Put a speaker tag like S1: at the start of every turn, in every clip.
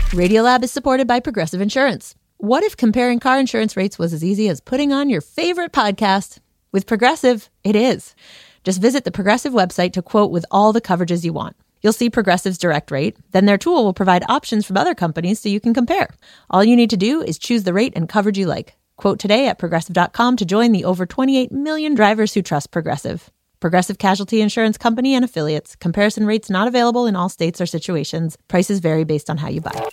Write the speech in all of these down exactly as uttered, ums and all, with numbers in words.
S1: Radiolab is supported by Progressive Insurance. What if comparing car insurance rates was as easy as putting on your favorite podcast? With Progressive, it is. Just visit the Progressive website to quote with all the coverages you want. You'll see Progressive's direct rate. Then their tool will provide options from other companies so you can compare. All you need to do is choose the rate and coverage you like. Quote today at Progressive dot com to join the over twenty-eight million drivers who trust Progressive. Progressive Casualty Insurance Company and Affiliates. Comparison rates not available in all states or situations. Prices vary based on how you buy.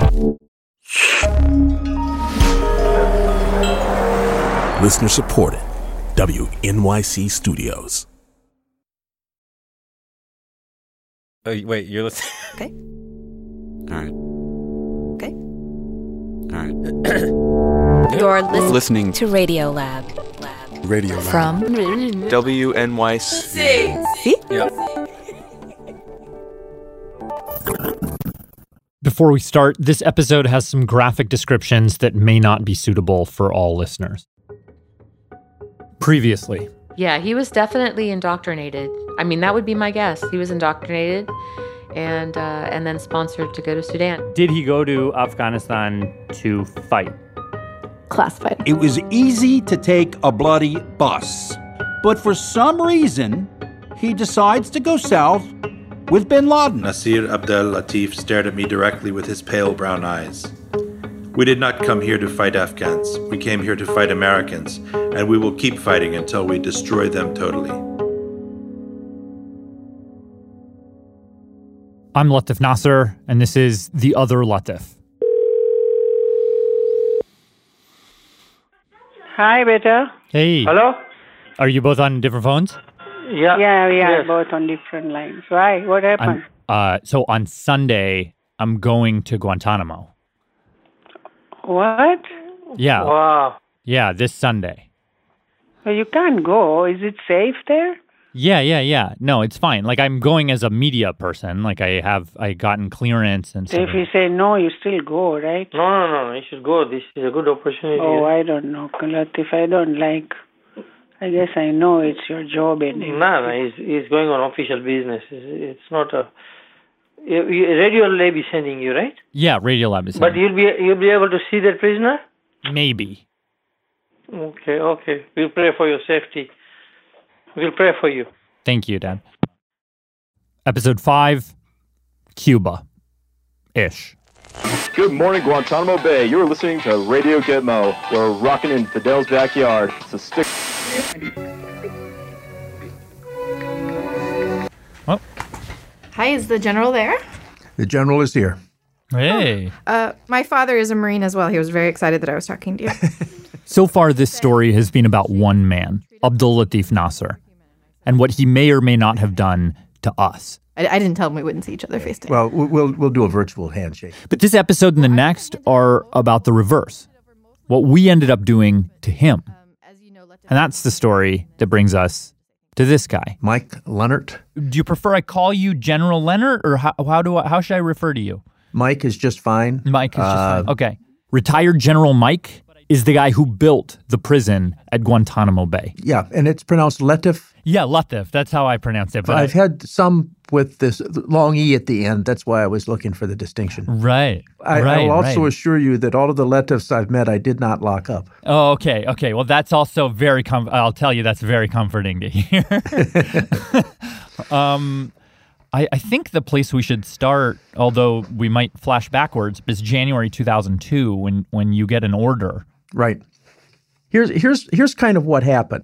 S2: Listener supported. W N Y C Studios.
S3: Oh, wait, you're listening?
S4: Okay.
S3: All right.
S4: Okay.
S3: All right.
S4: You're listening,
S5: listening
S4: to Radiolab. Lab.
S5: Radio Lab.
S4: From
S5: W N Y C.
S4: See?
S3: Yeah.
S6: Before we start, this episode has some graphic descriptions that may not be suitable for all listeners. Previously.
S7: Yeah, he was definitely indoctrinated. I mean, that would be my guess. He was indoctrinated and uh, and then sponsored to go to Sudan.
S6: Did he go to Afghanistan to fight?
S8: Classified.
S9: It was easy to take a bloody bus, but for some reason, he decides to go south with bin Laden.
S10: Nasir Abdel Latif stared at me directly with his pale brown eyes. We did not come here to fight Afghans. We came here to fight Americans, and we will keep fighting until we destroy them totally.
S6: I'm Latif Nasser, and this is The Other Latif.
S11: Hi, beta.
S6: Hey.
S11: Hello?
S6: Are you both on different phones?
S11: Yeah. Yeah, we are
S6: Yes.
S11: both on different lines. Why? What happened?
S6: I'm, uh, so on Sunday, I'm going to Guantanamo.
S11: What?
S6: Yeah.
S11: Wow.
S6: Yeah, this Sunday.
S11: Well, you can't go. Is it safe there?
S6: Yeah, yeah, yeah. No, it's fine. Like, I'm going as a media person. Like, I have, I gotten clearance and
S11: So
S6: stuff.
S11: if you say no, you still go, right?
S12: No, no, no. You should go. This is a good opportunity.
S11: Oh, I don't know, Latif. I don't like... I guess I know it's your job and everything.
S12: No, no. He's, he's going on official business. It's, it's not a... You, you, Radio Lab is sending you, right?
S6: Yeah, Radiolab is
S12: But you'll be you'll be able to see that prisoner?
S6: Maybe.
S12: Okay, okay. We'll pray for your safety. We'll pray for you.
S6: Thank you, Dad. Episode five, Cuba. Ish.
S13: Good morning, Guantanamo Bay. You're listening to Radio Gitmo. We're rocking in Fidel's backyard. It's a stick.
S6: Oh.
S14: Hi, is the general there?
S15: The general is here.
S6: Hey.
S14: Uh, my father is a Marine as well. He was very excited that I was talking to you.
S6: So far, this story has been about one man, Abdul Latif Nasser, and what he may or may not have done to us.
S14: I, I didn't tell him we wouldn't see each other face to face.
S15: Well, we'll we'll do a virtual handshake.
S6: But this episode and the next are about the reverse, what we ended up doing to him. And that's the story that brings us to this guy.
S15: Mike Leonard.
S6: Do you prefer I call you General Leonard, or how, how do I, how should I refer to you?
S15: Mike is just fine.
S6: Mike is just
S15: Uh,
S6: fine. Okay. Retired General Mike is the guy who built the prison at Guantanamo Bay.
S15: Yeah, and it's pronounced Latif.
S6: Yeah, Latif. That's how I pronounce it. But
S15: I've had some with this long E at the end. That's why I was looking for the distinction.
S6: Right.
S15: I,
S6: right,
S15: I'll also
S6: right.
S15: assure you that all of the Latifs I've met, I did not lock up.
S6: Oh, okay. Okay. Well, that's also very, com- I'll tell you, that's very comforting to hear. um, I, I think the place we should start, although we might flash backwards, is January two thousand two when, when you get an order.
S15: Right. Here's here's here's kind of what happened.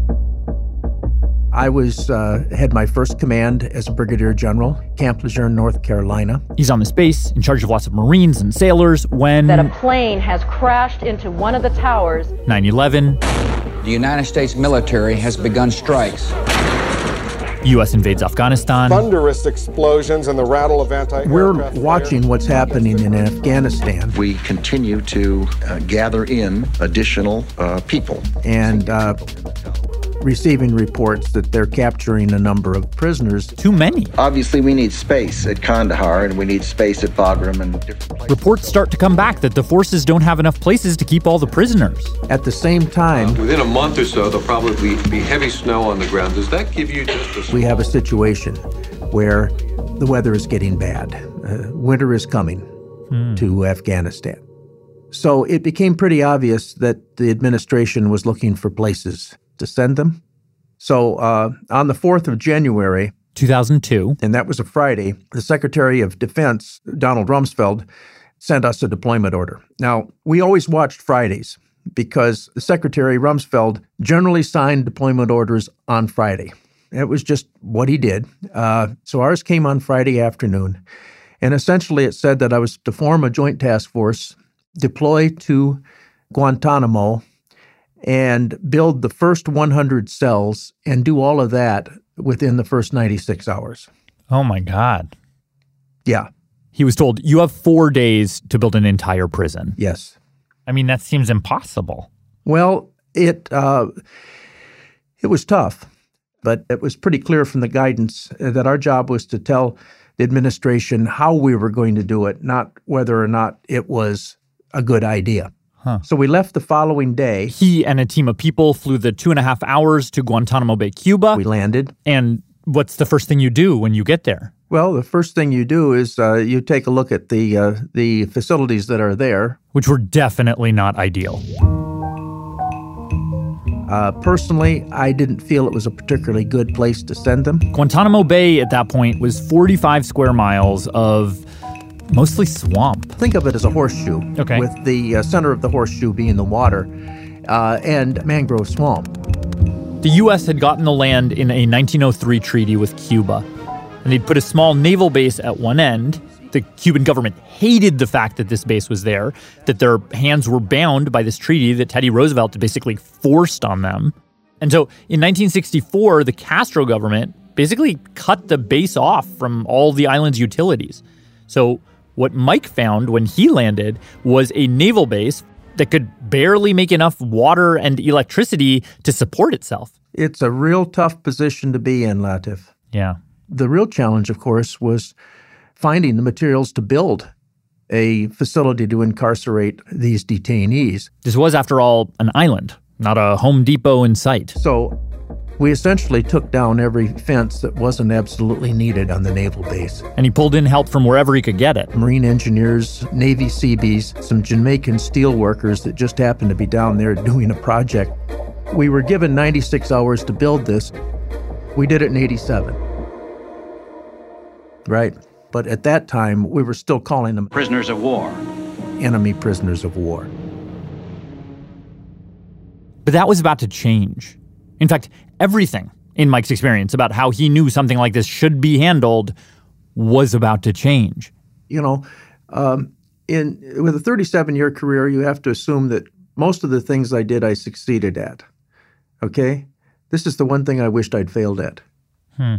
S15: I was uh, had my first command as a brigadier general, Camp Lejeune, North Carolina.
S6: He's on this base in charge of lots of Marines and sailors when
S16: that a plane has crashed into one of the towers.
S6: nine eleven.
S17: The United States military has begun strikes.
S6: U S invades Afghanistan.
S18: Thunderous explosions and the rattle of anti-aircraft
S15: We're watching what's happening in Afghanistan.
S19: We continue to uh, gather in additional uh, people.
S15: And uh, receiving reports that they're capturing a number of prisoners.
S6: Too many.
S19: Obviously, we need space at Kandahar, and we need space at Bagram and different places.
S6: Reports start to come back that the forces don't have enough places to keep all the prisoners.
S15: At the same time,
S20: uh, within a month or so, there'll probably be heavy snow on the ground. Does that give you just a...
S15: We have a situation where the weather is getting bad. Uh, winter is coming. mm. to Afghanistan. So it became pretty obvious that the administration was looking for places to send them. So uh, on the fourth of January,
S6: two thousand two,
S15: and that was a Friday, the Secretary of Defense, Donald Rumsfeld, sent us a deployment order. Now, we always watched Fridays because the Secretary Rumsfeld generally signed deployment orders on Friday. It was just what he did. Uh, so ours came on Friday afternoon. And essentially it said that I was to form a joint task force, deploy to Guantanamo, and build the first one hundred cells and do all of that within the first ninety-six hours.
S6: Oh, my God.
S15: Yeah.
S6: He was told, you have four days to build an entire prison.
S15: Yes.
S6: I mean, that seems impossible.
S15: Well, it uh, it was tough, but it was pretty clear from the guidance that our job was to tell the administration how we were going to do it, not whether or not it was a good idea.
S6: Huh.
S15: So we left the following day.
S6: He and a team of people flew the two and a half hours to Guantanamo Bay, Cuba.
S15: We landed.
S6: And what's the first thing you do when you get there?
S15: Well, the first thing you do is uh, you take a look at the uh, the facilities that are there.
S6: Which were definitely not ideal.
S15: Uh, personally, I didn't feel it was a particularly good place to send them.
S6: Guantanamo Bay at that point was forty-five square miles of mostly swamp.
S15: Think of it as a horseshoe,
S6: okay,
S15: with the uh, center of the horseshoe being the water uh, and mangrove swamp.
S6: The U S had gotten the land in a nineteen oh three treaty with Cuba, and they'd put a small naval base at one end. The Cuban government hated the fact that this base was there, that their hands were bound by this treaty that Teddy Roosevelt had basically forced on them. And so in nineteen sixty-four, the Castro government basically cut the base off from all the island's utilities. So what Mike found when he landed was a naval base that could barely make enough water and electricity to support itself.
S15: It's a real tough position to be in, Latif.
S6: Yeah.
S15: The real challenge, of course, was finding the materials to build a facility to incarcerate these detainees.
S6: This was, after all, an island, not a Home Depot in sight.
S15: So we essentially took down every fence that wasn't absolutely needed on the naval base.
S6: And he pulled in help from wherever he could get it.
S15: Marine engineers, Navy Seabees, some Jamaican steel workers that just happened to be down there doing a project. We were given ninety-six hours to build this. We did it in eighty-seven. Right. But at that time, we were still calling them
S21: prisoners of war.
S15: Enemy prisoners of war.
S6: But that was about to change. In fact, everything in Mike's experience about how he knew something like this should be handled was about to change.
S15: You know, um, in with a thirty-seven-year career, you have to assume that most of the things I did, I succeeded at. Okay? This is the one thing I wished I'd failed at.
S6: Hmm.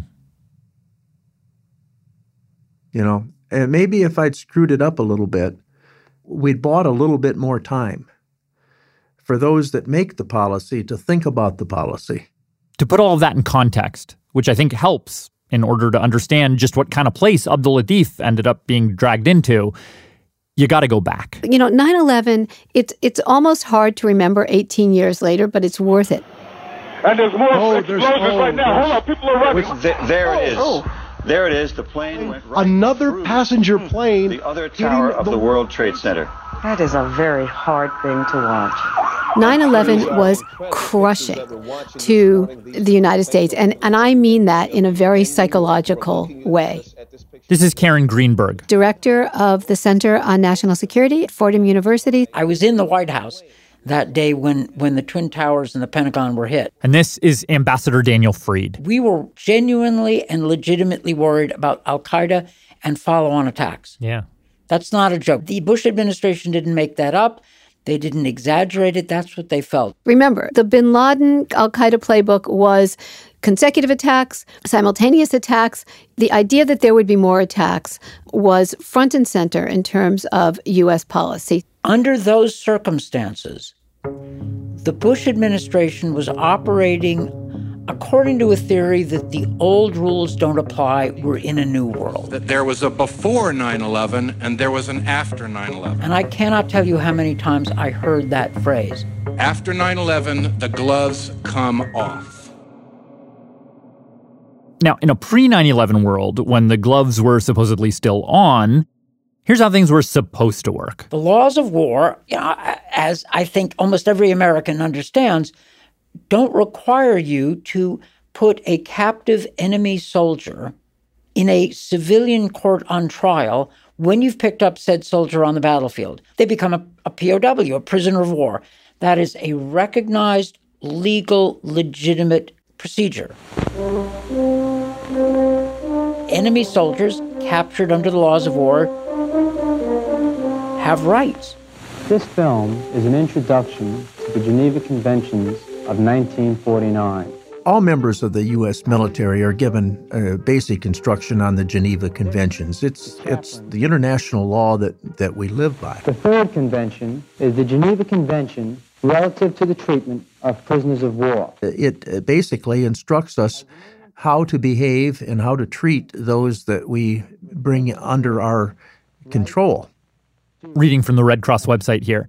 S15: You know, and maybe if I'd screwed it up a little bit, we'd bought a little bit more time for those that make the policy to think about the policy.
S6: To put all of that in context, which I think helps in order to understand just what kind of place Abdul Latif ended up being dragged into, you got to go back.
S8: You know, nine eleven, it's it's almost hard to remember eighteen years later, but it's worth it.
S22: And there's more
S18: oh,
S22: explosions
S18: there's, oh,
S22: right now. Hold on, people are running.
S21: Which, th- there it is. Oh. There it is. The plane went right
S18: Another
S21: through
S18: passenger plane.
S21: The other tower of the, the World Trade Center.
S11: That is a very hard thing to watch.
S8: nine eleven was crushing to the United States, and, and I mean that in a very psychological way.
S6: This is Karen Greenberg,
S8: director of the Center on National Security at Fordham University.
S23: I was in the White House that day when, when the Twin Towers and the Pentagon were hit.
S6: And this is Ambassador Daniel Freed.
S23: We were genuinely and legitimately worried about al-Qaeda and follow-on attacks.
S6: Yeah.
S23: That's not a joke. The Bush administration didn't make that up. They didn't exaggerate it. That's what they felt.
S8: Remember, the bin Laden al-Qaeda playbook was consecutive attacks, simultaneous attacks. The idea that there would be more attacks was front and center in terms of U S policy.
S23: Under those circumstances, the Bush administration was operating according to a theory that the old rules don't apply. We're in a new world.
S24: That there was a before nine eleven and there was an after nine eleven.
S23: And I cannot tell you how many times I heard that phrase.
S24: After nine eleven, the gloves come off.
S6: Now, in a pre nine eleven world, when the gloves were supposedly still on, Here's how things were supposed to work.
S23: The laws of war, you know, as I think almost every American understands, don't require you to put a captive enemy soldier in a civilian court on trial when you've picked up said soldier on the battlefield. They become a, a P O W, a prisoner of war. That is a recognized, legal, legitimate procedure. Enemy soldiers captured under the laws of war have rights.
S1: This film is an introduction to the Geneva Conventions of nineteen forty-nine.
S15: All members of the U S military are given uh, basic instruction on the Geneva Conventions. It's it's the international law that, that we live by.
S1: The third convention is the Geneva Convention relative to the treatment of prisoners of war.
S15: It uh, basically instructs us how to behave and how to treat those that we bring under our control.
S6: Reading from the Red Cross website here.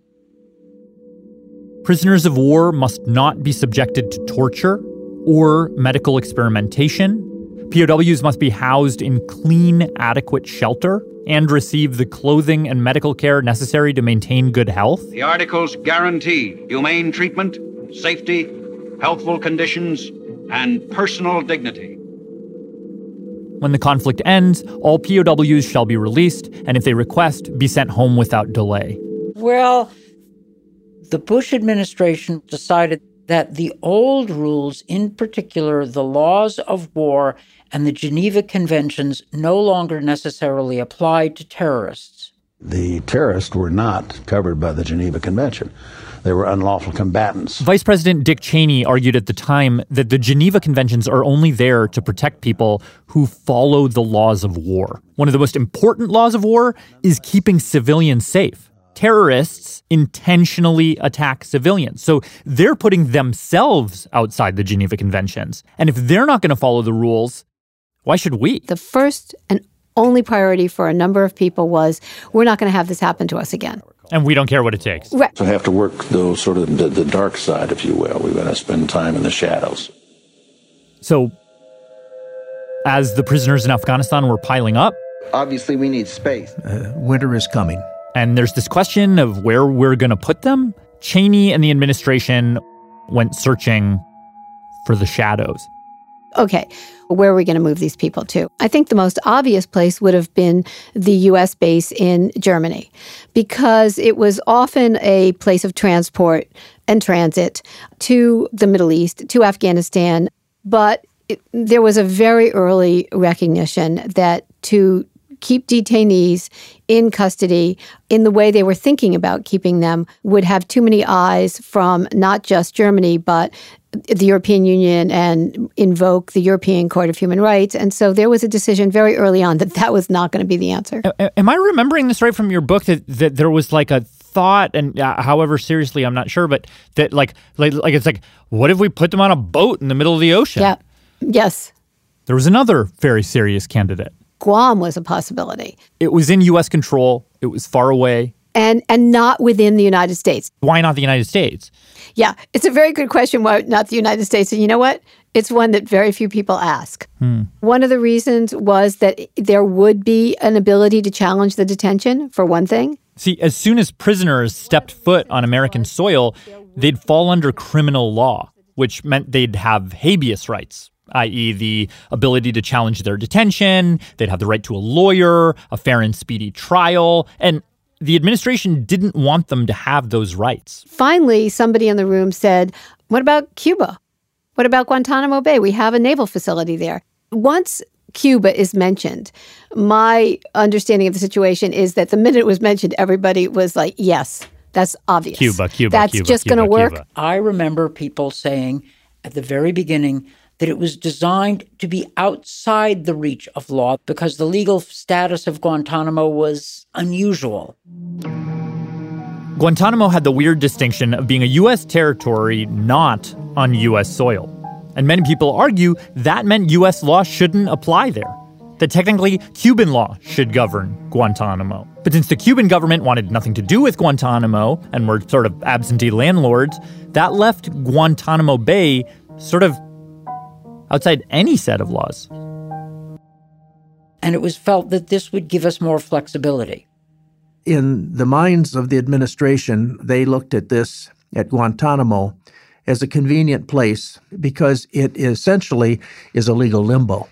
S6: Prisoners of war must not be subjected to torture or medical experimentation. P O Ws must be housed in clean, adequate shelter and receive the clothing and medical care necessary to maintain good health.
S2: The articles guarantee humane treatment, safety, healthful conditions, and personal dignity.
S6: When the conflict ends, all P O Ws shall be released, and if they request, be sent home without delay.
S23: Well, the Bush administration decided that the old rules, in particular the laws of war and the Geneva Conventions, no longer necessarily applied to terrorists.
S4: The terrorists were not covered by the Geneva Convention. They were unlawful combatants.
S6: Vice President Dick Cheney argued at the time that the Geneva Conventions are only there to protect people who follow the laws of war. One of the most important laws of war is keeping civilians safe. Terrorists intentionally attack civilians. So they're putting themselves outside the Geneva Conventions. And if they're not going to follow the rules, why should we?
S8: The first and only priority for a number of people was, we're not going to have this happen to us again.
S6: And we don't care what it takes.
S8: Right.
S4: So have to work those sort of the, the dark side, if you will. We're going to spend time in the shadows.
S6: So as the prisoners in Afghanistan were piling up,
S19: obviously we need space.
S15: Uh, winter is coming.
S6: And there's this question of where we're going to put them. Cheney and the administration went searching for the shadows.
S8: Okay, where are we going to move these people to? I think the most obvious place would have been the U S base in Germany, because it was often a place of transport and transit to the Middle East, to Afghanistan. But it, there was a very early recognition that to keep detainees in custody in the way they were thinking about keeping them would have too many eyes from not just Germany, but the European Union and invoke the European Court of Human Rights. And so there was a decision very early on that that was not going to be the answer.
S6: Am I remembering this right from your book, that, that there was like a thought, and uh, however seriously, I'm not sure, but that like, like, like it's like, what if we put them on a boat in the middle of the ocean?
S8: Yeah. Yes.
S6: There was another very serious candidate.
S8: Guam was a possibility.
S6: It was in U S control. It was far away.
S8: And and not within the United States.
S6: Why not the United States?
S8: Yeah, it's a very good question, why not the United States? And you know what? It's one that very few people ask.
S6: Hmm.
S8: One of the reasons was that there would be an ability to challenge the detention, for one thing.
S6: See, as soon as prisoners stepped foot on American soil, they'd fall under criminal law, which meant they'd have habeas rights, that is the ability to challenge their detention. They'd have the right to a lawyer, a fair and speedy trial, and the administration didn't want them to have those rights.
S8: Finally, somebody in the room said, what about Cuba? What about Guantanamo Bay? We have a naval facility there. Once Cuba is mentioned, my understanding of the situation is that the minute it was mentioned, everybody was like, yes, that's obvious.
S6: Cuba, Cuba,
S8: That's
S6: Cuba,
S8: just going to work.
S6: Cuba.
S23: I remember people saying at the very beginning that it was designed to be outside the reach of law because the legal status of Guantanamo was unusual.
S6: Guantanamo had the weird distinction of being a U S territory not on U S soil. And many people argue that meant U S law shouldn't apply there, that technically Cuban law should govern Guantanamo. But since the Cuban government wanted nothing to do with Guantanamo and were sort of absentee landlords, that left Guantanamo Bay sort of outside any set of laws.
S23: And it was felt that this would give us more flexibility.
S15: in the minds of the administration, they looked at this, at Guantanamo, as a convenient place because it essentially is a legal limbo.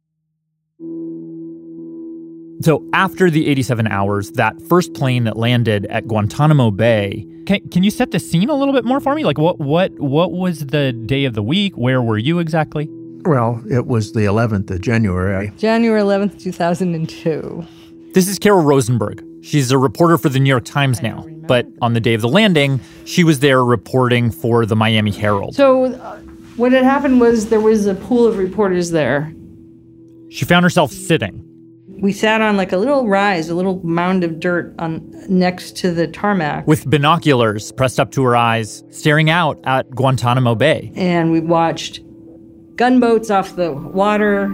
S6: So after the eighty-seven hours, that first plane that landed at Guantanamo Bay, can, can you set the scene a little bit more for me? Like what what what was the day of the week? Where were you exactly?
S15: Well, it was the eleventh of January.
S3: January eleventh, two thousand two.
S6: This is Carol Rosenberg. She's a reporter for the New York Times now. But on the day of the landing, she was there reporting for the Miami Herald.
S3: So uh, what had happened was there was a pool of reporters there.
S6: She found herself sitting.
S3: We sat on like a little rise, a little mound of dirt on next to the tarmac.
S6: With binoculars pressed up to her eyes, staring out at Guantanamo Bay.
S3: And we watched gunboats off the water,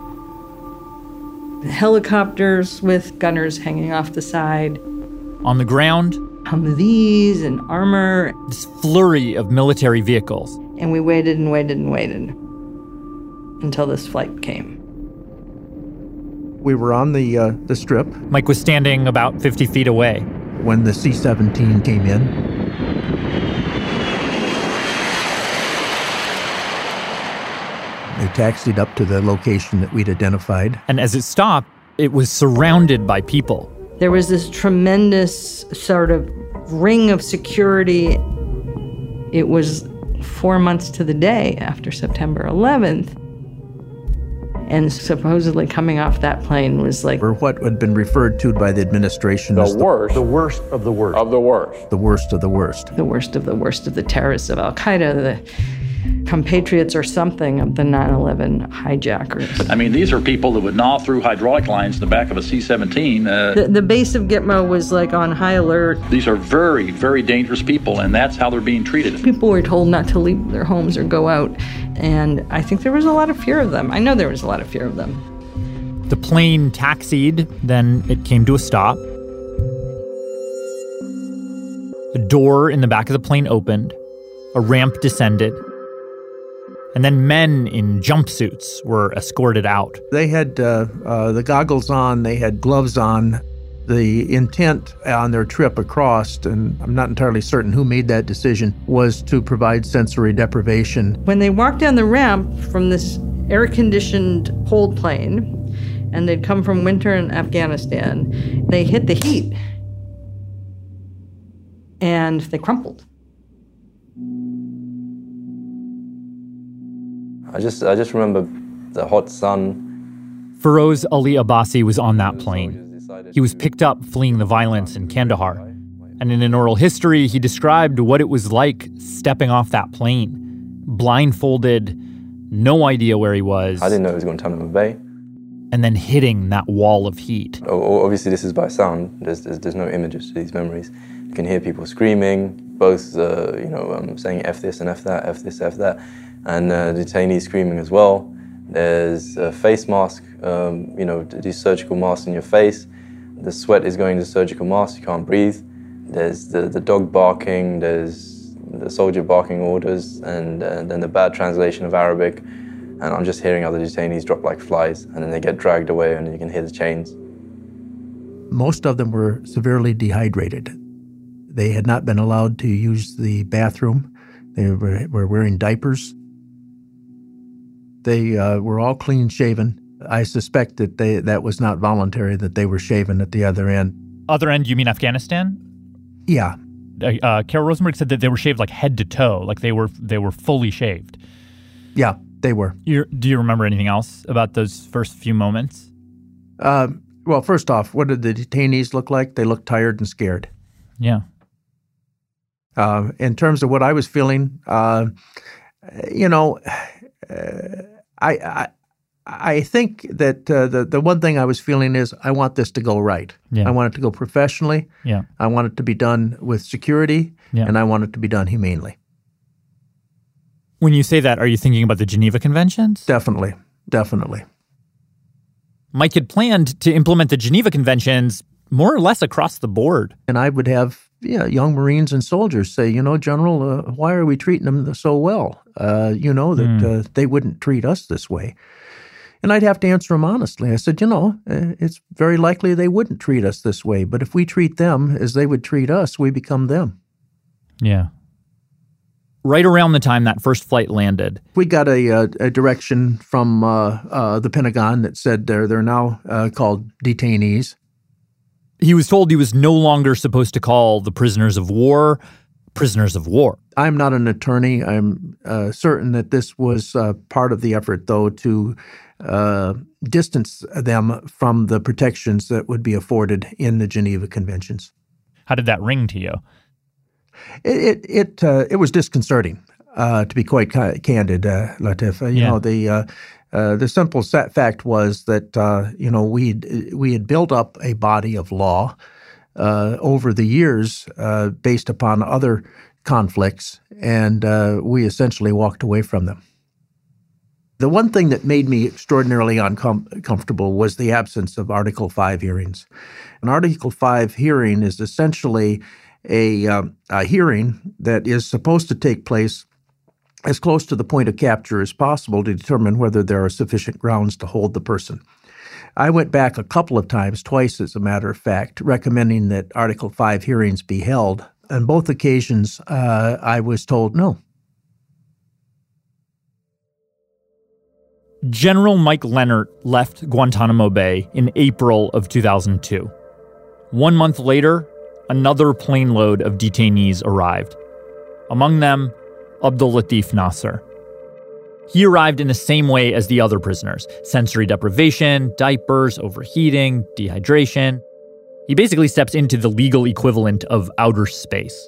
S3: helicopters with gunners hanging off the side.
S6: On the ground,
S3: Humvees and armor.
S6: This flurry of military vehicles.
S3: And we waited and waited and waited until this flight came.
S15: We were on the uh, the strip.
S6: Mike was standing about fifty feet away.
S15: When the C seventeen came in. They taxied up to the location that we'd identified.
S6: And as it stopped, it was surrounded by people.
S3: There was this tremendous sort of ring of security. It was four months to the day after September eleventh. And supposedly coming off that plane was like...
S15: Or what had been referred to by the administration
S21: the
S15: as
S21: worst,
S15: the, the worst of the worst.
S21: Of the worst.
S15: The worst of the worst.
S3: The worst of the worst of the terrorists of al-Qaeda, the compatriots or something of the nine eleven hijackers.
S5: I mean, these are people that would gnaw through hydraulic lines in the back of a C seventeen. Uh,
S3: the, the base of Gitmo was like on high alert.
S5: These are very, very dangerous people, and that's how they're being treated.
S3: People were told not to leave their homes or go out, and I think there was a lot of fear of them. I know there was a lot of fear of them.
S6: The plane taxied, then it came to a stop. A door in the back of the plane opened, a ramp descended, and then men in jumpsuits were escorted out.
S15: They had uh, uh, the goggles on, they had gloves on. The intent on their trip across, and I'm not entirely certain who made that decision, was to provide sensory deprivation.
S3: When they walked down the ramp from this air-conditioned hold plane, and they'd come from winter in Afghanistan, they hit the heat, and they crumpled.
S7: I just I just remember the hot sun.
S6: Feroz Ali Abbasi was on that plane. He was picked up fleeing the violence in Kandahar. And in an oral history, he described what it was like stepping off that plane, blindfolded, no idea where he was.
S7: I didn't know it was Guantanamo Bay.
S6: And then hitting that wall of heat.
S7: Oh, obviously, this is by sound. There's, there's, there's no images to these memories. You can hear people screaming, both uh, you know, um, saying F this and F that, F this, F that. And uh, detainees screaming as well. There's a face mask, um, you know, these surgical masks in your face. The sweat is going to surgical masks, you can't breathe. There's the, the dog barking, there's the soldier barking orders, and, uh, then the bad translation of Arabic. And I'm just hearing other detainees drop like flies, and then they get dragged away, and you can hear the chains.
S15: Most of them were severely dehydrated. They had not been allowed to use the bathroom. They were, were wearing diapers. They uh, were all clean-shaven. I suspect that they that was not voluntary, that they were shaven at the other end.
S6: Other end, you mean Afghanistan?
S15: Yeah.
S6: Uh, uh, Carol Rosenberg said that they were shaved like head to toe, like they were they were fully shaved.
S15: Yeah, they were.
S6: You're, do you remember anything else about those first few moments?
S15: Uh, well, first off, what did the detainees look like? They looked tired and scared.
S6: Yeah.
S15: Uh, in terms of what I was feeling, uh, you know, uh, I, I I think that uh, the the one thing I was feeling is I want this to go right.
S6: Yeah.
S15: I want it to go professionally.
S6: Yeah.
S15: I want it to be done with security,
S6: yeah.
S15: and I want it to be done humanely.
S6: When you say that, are you thinking about the Geneva Conventions?
S15: Definitely, definitely.
S6: Mike had planned to implement the Geneva Conventions more or less across the board.
S15: And I would have yeah, young Marines and soldiers say, you know, General, uh, why are we treating them so well? Uh, you know, that
S6: mm.
S15: uh, they wouldn't treat us this way. And I'd have to answer them honestly. I said, you know, it's very likely they wouldn't treat us this way, but if we treat them as they would treat us, we become them.
S6: Yeah. Right around the time that first flight landed,
S15: we got a, a, a direction from uh, uh, the Pentagon that said they're, they're now uh, called detainees.
S6: He was told he was no longer supposed to call the prisoners of war prisoners of war.
S15: I'm not an attorney. I'm uh, certain that this was uh, part of the effort, though, to uh, distance them from the protections that would be afforded in the Geneva Conventions.
S6: How did that ring to you?
S15: It it it, uh, it was disconcerting, uh, to be quite ca- candid, uh, Latif. Uh, you
S6: Yeah.
S15: know, the uh, uh, the simple fact was that uh, you know we we had built up a body of law uh, over the years uh, based upon other conflicts, and uh, we essentially walked away from them. The one thing that made me extraordinarily uncomfortable was the absence of Article five hearings. An Article five hearing is essentially a, um, a hearing that is supposed to take place as close to the point of capture as possible to determine whether there are sufficient grounds to hold the person. I went back a couple of times, twice as a matter of fact, recommending that Article five hearings be held. On both occasions, uh, I was told no.
S6: General Mike Leonard left Guantanamo Bay in April of two thousand two. One month later, another plane load of detainees arrived. Among them, Abdul Latif Nasser. He arrived in the same way as the other prisoners: sensory deprivation, diapers, overheating, dehydration. He basically steps into the legal equivalent of outer space.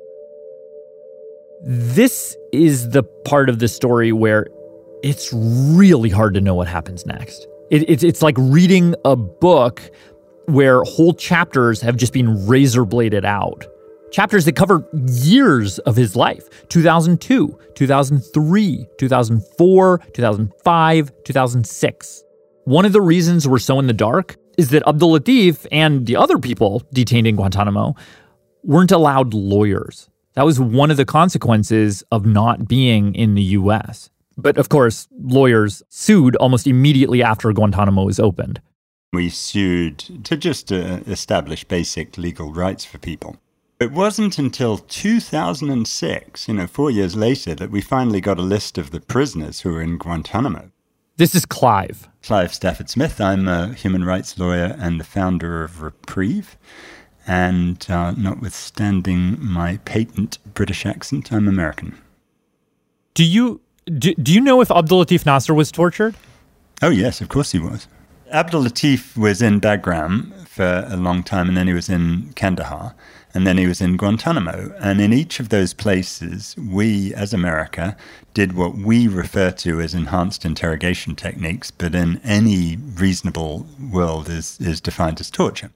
S6: This is the part of the story where it's really hard to know what happens next. It, it's, it's like reading a book where whole chapters have just been razor bladed out. Chapters that cover years of his life: two thousand two, two thousand three, two thousand four, two thousand five, two thousand six. One of the reasons we're so in the dark is that Abdul Latif and the other people detained in Guantanamo weren't allowed lawyers. That was one of the consequences of not being in the U S. But of course, lawyers sued almost immediately after Guantanamo was opened.
S9: We sued to just uh, establish basic legal rights for people. It wasn't until two thousand six, you know, four years later, that we finally got a list of the prisoners who were in Guantanamo.
S6: This is Clive.
S9: Clive Stafford Smith. I'm a human rights lawyer and the founder of Reprieve. And uh, notwithstanding my patent British accent, I'm American.
S6: Do you do, do you know if Abdul Latif Nasser was tortured?
S9: Oh, yes, of course he was. Abdul Latif was in Bagram for a long time, and then he was in Kandahar, and then he was in Guantanamo. And in each of those places, we, as America, did what we refer to as enhanced interrogation techniques, but in any reasonable world is, is defined as torture.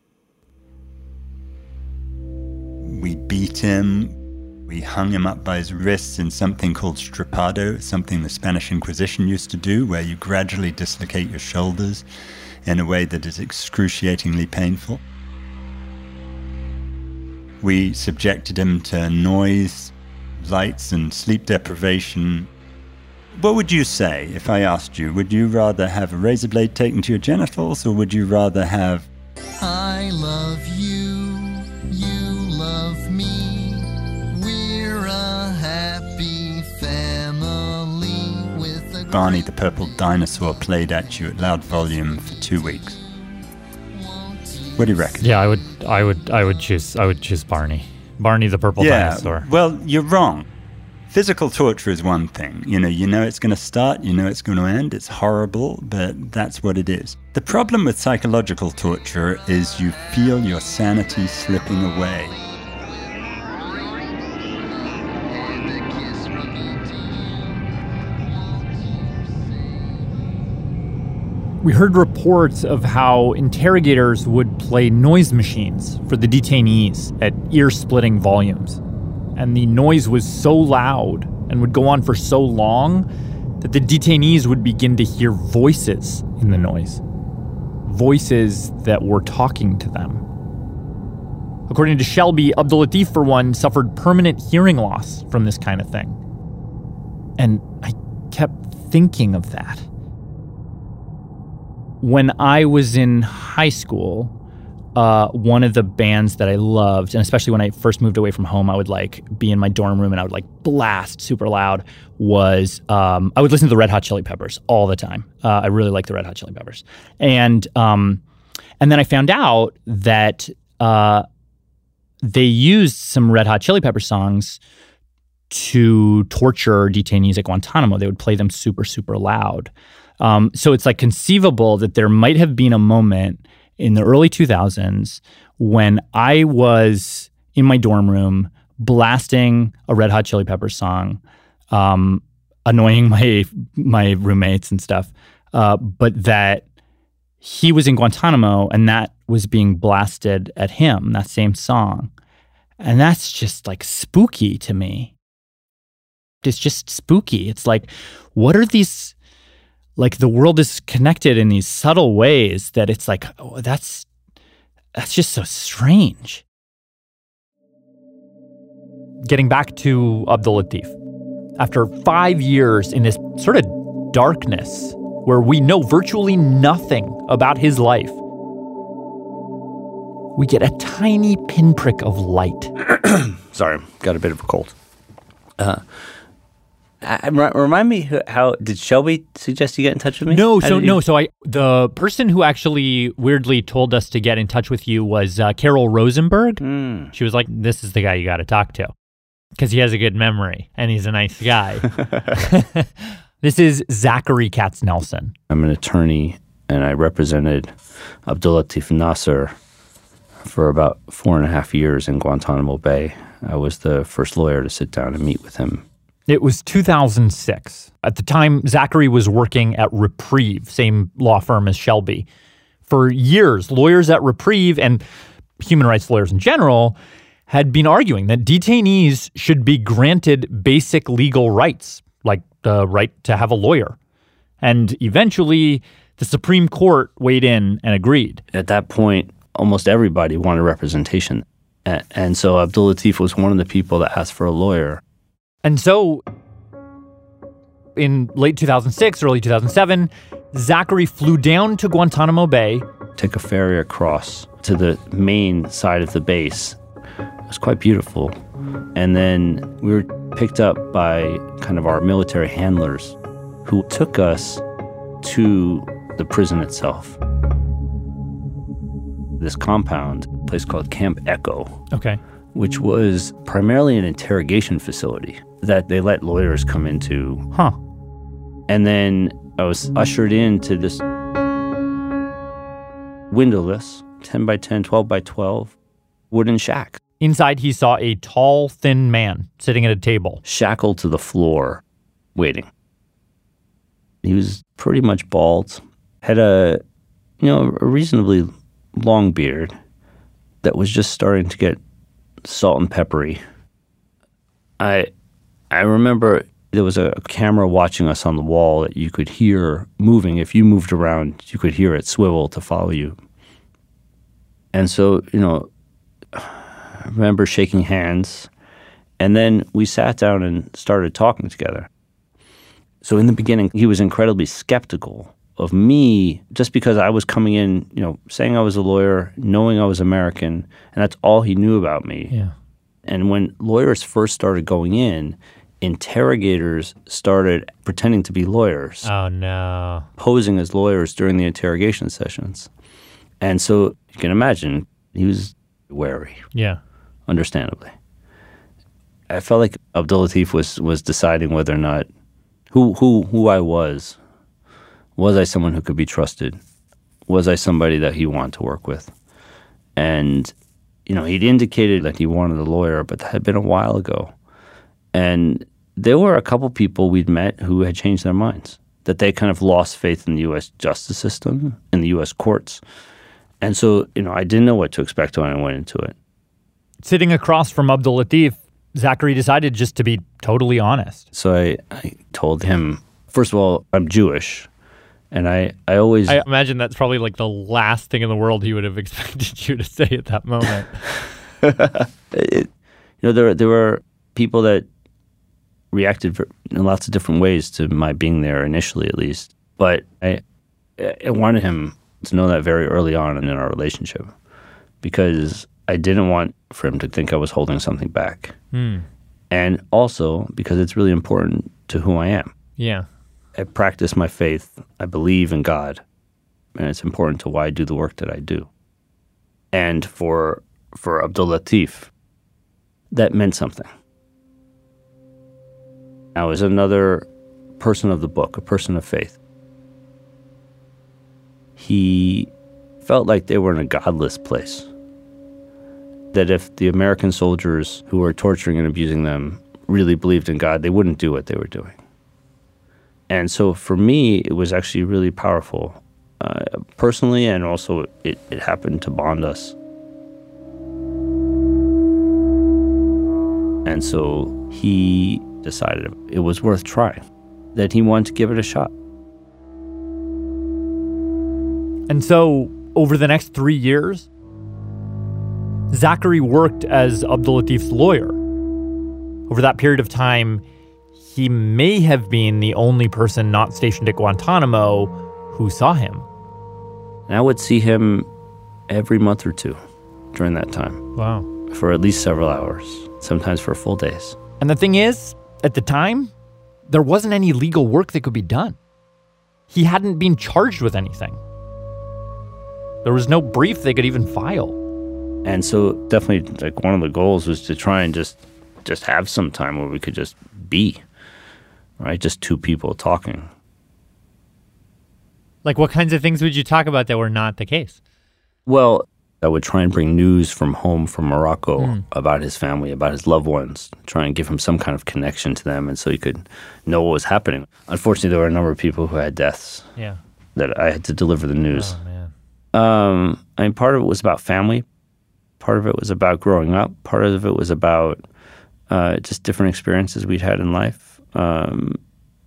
S9: We beat him. We hung him up by his wrists in something called stripado, something the Spanish Inquisition used to do, where you gradually dislocate your shoulders in a way that is excruciatingly painful. We subjected him to noise, lights, and sleep deprivation. What would you say if I asked you, would you rather have a razor blade taken to your genitals, or would you rather have...
S10: I love you, you love me, we're a happy family with a...
S9: Barney the Purple Dinosaur played at you at loud volume for two weeks? What do you reckon?
S6: Yeah, I would, I would, I would choose, I would choose Barney. Barney the Purple
S9: yeah,
S6: Dinosaur.
S9: Well, you're wrong. Physical torture is one thing. You know, you know it's going to start, you know it's going to end. It's horrible, but that's what it is. The problem with psychological torture is you feel your sanity slipping away.
S6: We heard reports of how interrogators would play noise machines for the detainees at ear-splitting volumes. And the noise was so loud and would go on for so long that the detainees would begin to hear voices in the noise. Voices that were talking to them. According to Shelby, Abdul Latif, for one, suffered permanent hearing loss from this kind of thing. And I kept thinking of that. When I was in high school, uh, one of the bands that I loved, and especially when I first moved away from home, I would like be in my dorm room and I would like blast super loud, was um, I would listen to the Red Hot Chili Peppers all the time. Uh, I really liked the Red Hot Chili Peppers. And um, and then I found out that uh, they used some Red Hot Chili Pepper songs to torture detainees at Guantanamo. They would play them super, super loud. Um, so it's like conceivable that there might have been a moment in the early two thousands when I was in my dorm room blasting a Red Hot Chili Peppers song, um, annoying my my roommates and stuff, uh, but that he was in Guantanamo and that was being blasted at him, that same song. And that's just like spooky to me. It's just spooky. It's like, what are these, like the world is connected in these subtle ways that it's like, oh, that's, that's just so strange. Getting back to Abdul Latif, after five years in this sort of darkness where we know virtually nothing about his life, we get a tiny pinprick of light.
S12: Sorry, got a bit of a cold. Uh, I, remind me how, did Shelby suggest you get in touch with me?
S6: No,
S12: How
S6: so
S12: did you-
S6: no, so I the person who actually weirdly told us to get in touch with you was uh, Carol Rosenberg.
S12: Mm.
S6: She was like, "This is the guy you got to talk to because he has a good memory and he's a nice guy." This is Zachary Katz-Nelson.
S12: I'm an attorney, and I represented Abdul Latif Nasser for about four and a half years in Guantanamo Bay. I was the first lawyer to sit down and meet with him.
S6: It was two thousand six. At the time, Zachary was working at Reprieve, same law firm as Shelby. For years, lawyers at Reprieve and human rights lawyers in general had been arguing that detainees should be granted basic legal rights, like the right to have a lawyer. And eventually, the Supreme Court weighed in and agreed.
S12: At that point, almost everybody wanted representation. And, and so Abdul Latif was one of the people that asked for a lawyer.
S6: And so in late two thousand six, early two thousand seven, Zachary flew down to Guantanamo Bay.
S12: Took a ferry across to the main side of the base. It was quite beautiful. And then we were picked up by kind of our military handlers who took us to the prison itself. This compound, a place called Camp Echo.
S6: Okay.
S12: Which was primarily an interrogation facility that they let lawyers come into.
S6: Huh.
S12: And then I was ushered into this windowless, ten by ten, twelve by twelve wooden shack.
S6: Inside, he saw a tall, thin man sitting at a table.
S12: Shackled to the floor, waiting. He was pretty much bald, had a, you know, a reasonably long beard that was just starting to get salt and peppery. I I remember there was a camera watching us on the wall that you could hear moving. If you moved around, you could hear it swivel to follow you. And so, you know, I remember shaking hands, and then we sat down and started talking together. So in the beginning, he was incredibly skeptical of me just because I was coming in, you know, saying I was a lawyer, knowing I was American, and that's all he knew about me.
S6: Yeah.
S12: And when lawyers first started going in, interrogators started pretending to be lawyers.
S6: Oh, no.
S12: Posing as lawyers during the interrogation sessions. And so you can imagine he was wary.
S6: Yeah.
S12: Understandably. I felt like Abdul Latif was was deciding whether or not who who who I was. Was I someone who could be trusted? Was I somebody that he wanted to work with? And, you know, he'd indicated that he wanted a lawyer, but that had been a while ago. And there were a couple people we'd met who had changed their minds, that they kind of lost faith in the U S justice system, in the U S courts. And so, you know, I didn't know what to expect when I went into it.
S6: Sitting across from Abdul Latif, Zachary decided just to be totally honest.
S12: So I, I told him, first of all, I'm Jewish. And I, I always...
S6: I imagine that's probably like the last thing in the world he would have expected you to say at that moment.
S12: it, you know, there, there were people that reacted in lots of different ways to my being there initially, at least. But I I wanted him to know that very early on in our relationship, because I didn't want for him to think I was holding something back.
S6: Hmm.
S12: And also because it's really important to who I am.
S6: Yeah.
S12: I practice my faith. I believe in God. And it's important to why I do the work that I do. And for for Abdul Latif, that meant something. I was another person of the book, a person of faith. He felt like they were in a godless place. That if the American soldiers who were torturing and abusing them really believed in God, they wouldn't do what they were doing. And so for me, it was actually really powerful, uh, personally, and also it, it happened to bond us. And so he decided it was worth trying, that he wanted to give it a shot.
S6: And so over the next three years, Zachary worked as Abdul Latif's lawyer. Over that period of time, he may have been the only person not stationed at Guantanamo who saw him.
S12: And I would see him every month or two during that time.
S6: Wow.
S12: For at least several hours, sometimes for full days.
S6: And the thing is, at the time, there wasn't any legal work that could be done. He hadn't been charged with anything. There was no brief they could even file.
S12: And so definitely like one of the goals was to try and just just have some time where we could just be, right? Just two people talking.
S6: Like what kinds of things would you talk about that were not the case?
S12: Well, I would try and bring news from home, from Morocco,
S6: Mm.
S12: about his family, about his loved ones, try and give him some kind of connection to them and so he could know what was happening. Unfortunately, there were a number of people who had deaths.
S6: Yeah.
S12: That I had to deliver the news.
S6: Oh, man.
S12: Um, I mean, part of it was about family. Part of it was about growing up. Part of it was about uh, just different experiences we'd had in life. Um,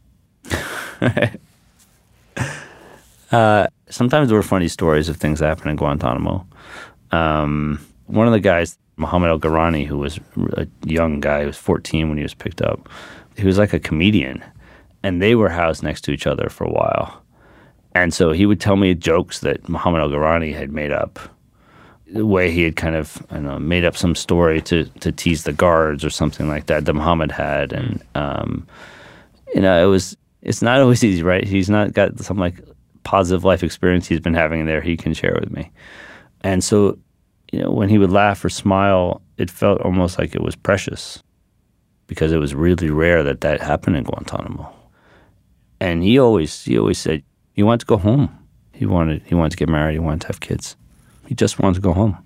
S12: uh, sometimes there were funny stories of things that happened in Guantanamo. Um, one of the guys, Mohammed El-Garani, who was a young guy, he was fourteen when he was picked up. He was like a comedian, and they were housed next to each other for a while. And so he would tell me jokes that Mohammed El-Garani had made up. The way he had kind of, I don't know, made up some story to, to tease the guards or something like that that Mohammed had. And, um, you know, it was, it's not always easy, right? He's not got some like positive life experience he's been having there he can share with me. And so, you know, when he would laugh or smile, it felt almost like it was precious because it was really rare that that happened in Guantanamo. And he always, he always said, he wanted to go home. He wanted, he wanted to get married. He wanted to have kids. He just wanted to go home.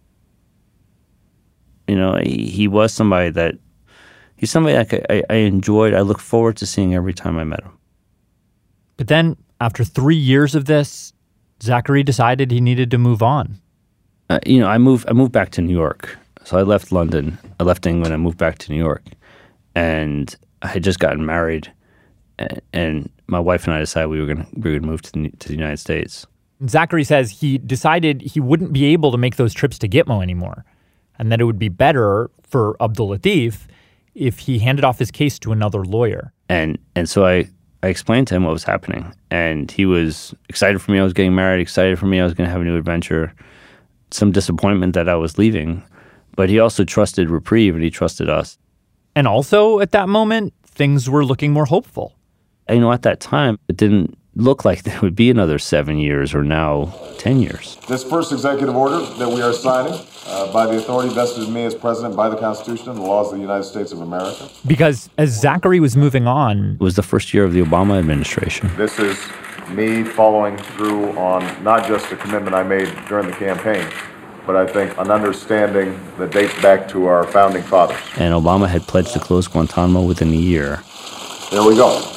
S12: You know, he, he was somebody that, he's somebody like I, I enjoyed, I look forward to seeing every time I met him.
S6: But then, after three years of this, Zachary decided he needed to move on.
S12: Uh, you know, I moved, I moved back to New York. So I left London, I left England, I moved back to New York. And I had just gotten married. And, and my wife and I decided we were going to we would move to the, to the United States.
S6: Zachary says he decided he wouldn't be able to make those trips to Gitmo anymore, and that it would be better for Abdul Latif if he handed off his case to another lawyer.
S12: And and so I, I explained to him what was happening, and he was excited for me I was getting married, excited for me I was going to have a new adventure, some disappointment that I was leaving, but he also trusted Reprieve and he trusted us.
S6: And also, at that moment, things were looking more hopeful.
S12: And, you know, at that time, it didn't look like there would be another seven years or now ten years.
S18: This first executive order that we are signing uh, by the authority vested in me as president by the Constitution and the laws of the United States of America.
S6: Because as Zachary was moving on...
S12: It was the first year of the Obama administration.
S18: This is me following through on not just a commitment I made during the campaign, but I think an understanding that dates back to our founding fathers.
S12: And Obama had pledged to close Guantanamo within a year.
S18: There we go.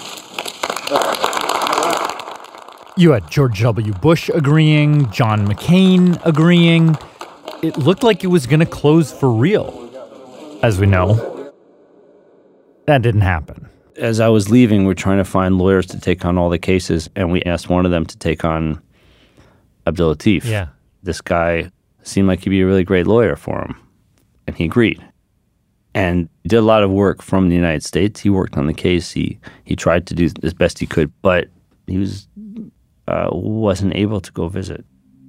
S6: You had George W. Bush agreeing, John McCain agreeing. It looked like it was going to close for real. As we know, that didn't happen.
S12: As I was leaving, we're trying to find lawyers to take on all the cases, and we asked one of them to take on Abdul Latif.
S6: Yeah.
S12: This guy seemed like he'd be a really great lawyer for him, and he agreed. And did a lot of work from the United States. He worked on the case. He he tried to do as best he could, but he was uh, wasn't able to go visit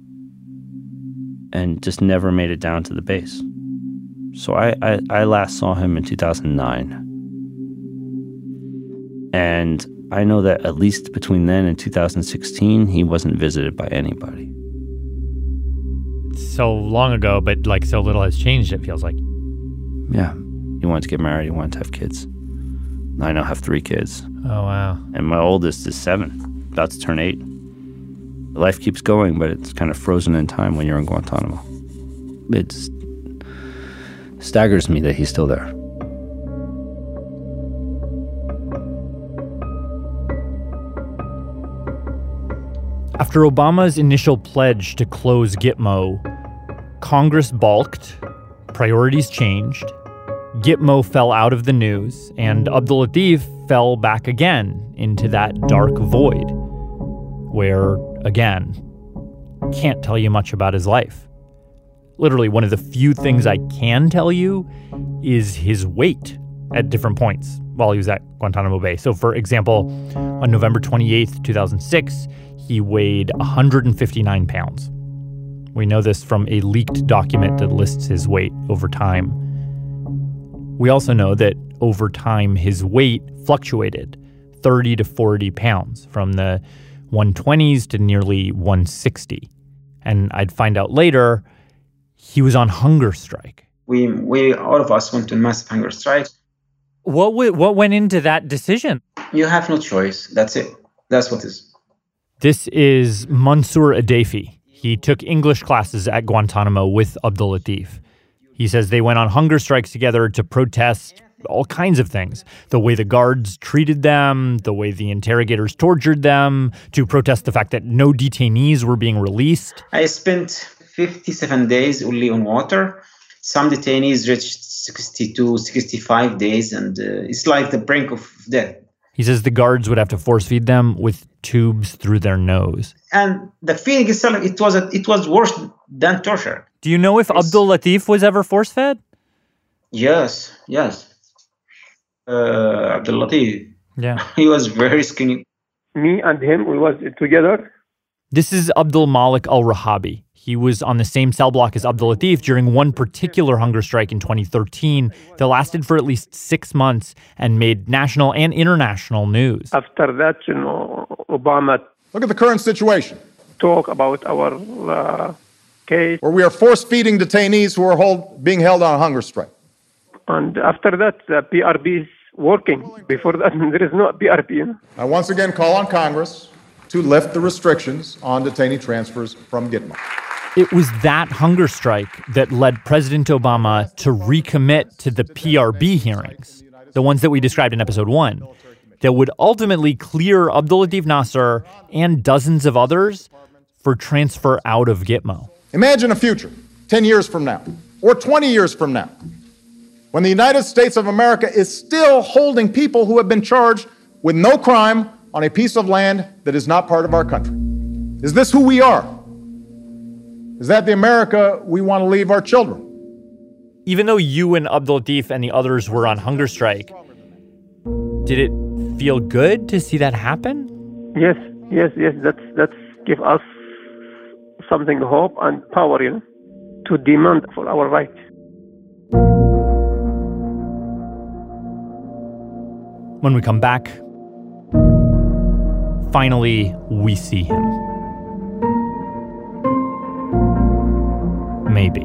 S12: and just never made it down to the base. So I, I, I last saw him in two thousand nine. And I know that at least between then and two thousand sixteen, he wasn't visited by anybody.
S6: So long ago, but like so little has changed, it feels like.
S12: Yeah. He wanted to get married. He wanted to have kids. I now have three kids.
S6: Oh, wow.
S12: And my oldest is seven, about to turn eight. Life keeps going, but it's kind of frozen in time when you're in Guantanamo. It staggers me that he's still there.
S6: After Obama's initial pledge to close Gitmo, Congress balked, priorities changed, Gitmo fell out of the news, and Abdul Latif fell back again into that dark void, where, again, can't tell you much about his life. Literally, one of the few things I can tell you is his weight at different points while he was at Guantanamo Bay. So, for example, on November twenty-eighth, two thousand six, he weighed one hundred fifty-nine pounds. We know this from a leaked document that lists his weight over time. We also know that over time, his weight fluctuated thirty to forty pounds, from the one twenties to nearly one sixty. And I'd find out later, he was on hunger strike.
S13: We, we all of us went on massive hunger strike.
S6: What w- what went into that decision?
S13: You have no choice. That's it. That's what it is.
S6: This is Mansour Adefi. He took English classes at Guantanamo with Abdul Latif. He says they went on hunger strikes together to protest all kinds of things. The way the guards treated them, the way the interrogators tortured them, to protest the fact that no detainees were being released.
S13: I spent fifty-seven days only on water. Some detainees reached sixty-two, sixty-five days, and uh, it's like the brink of death.
S6: He says the guards would have to force feed them with tubes through their nose.
S13: And the feeding itself, it was a, it was worse than torture.
S6: Do you know if yes. Abdul Latif was ever force-fed?
S13: Yes, yes. Uh, Abdul Latif.
S6: Yeah.
S13: He was very skinny.
S22: Me and him, we was together.
S6: This is Abdul Malik al-Rahabi. He was on the same cell block as Abdul Latif during one particular hunger strike in twenty thirteen that lasted for at least six months and made national and international news.
S22: After that, you know, Obama...
S18: Look at the current situation.
S22: Talk about our uh, case.
S18: Where we are force-feeding detainees who are hold, being held on a hunger strike.
S22: And after that, the P R B is working. Before that, there is no P R B. You know?
S18: I once again call on Congress to lift the restrictions on detainee transfers from Gitmo.
S6: It was that hunger strike that led President Obama to recommit to the P R B hearings, the ones that we described in episode one, that would ultimately clear Abdul Latif Nasser and dozens of others for transfer out of Gitmo.
S18: Imagine a future, ten years from now, or twenty years from now, when the United States of America is still holding people who have been charged with no crime on a piece of land that is not part of our country. Is this who we are? Is that the America we want to leave our children?
S6: Even though you and Abdul Latif and the others were on hunger strike, did it feel good to see that happen?
S22: Yes, yes, yes. That's that's give us something hope and power, you know, to demand for our rights.
S6: When we come back, finally, we see him. Maybe.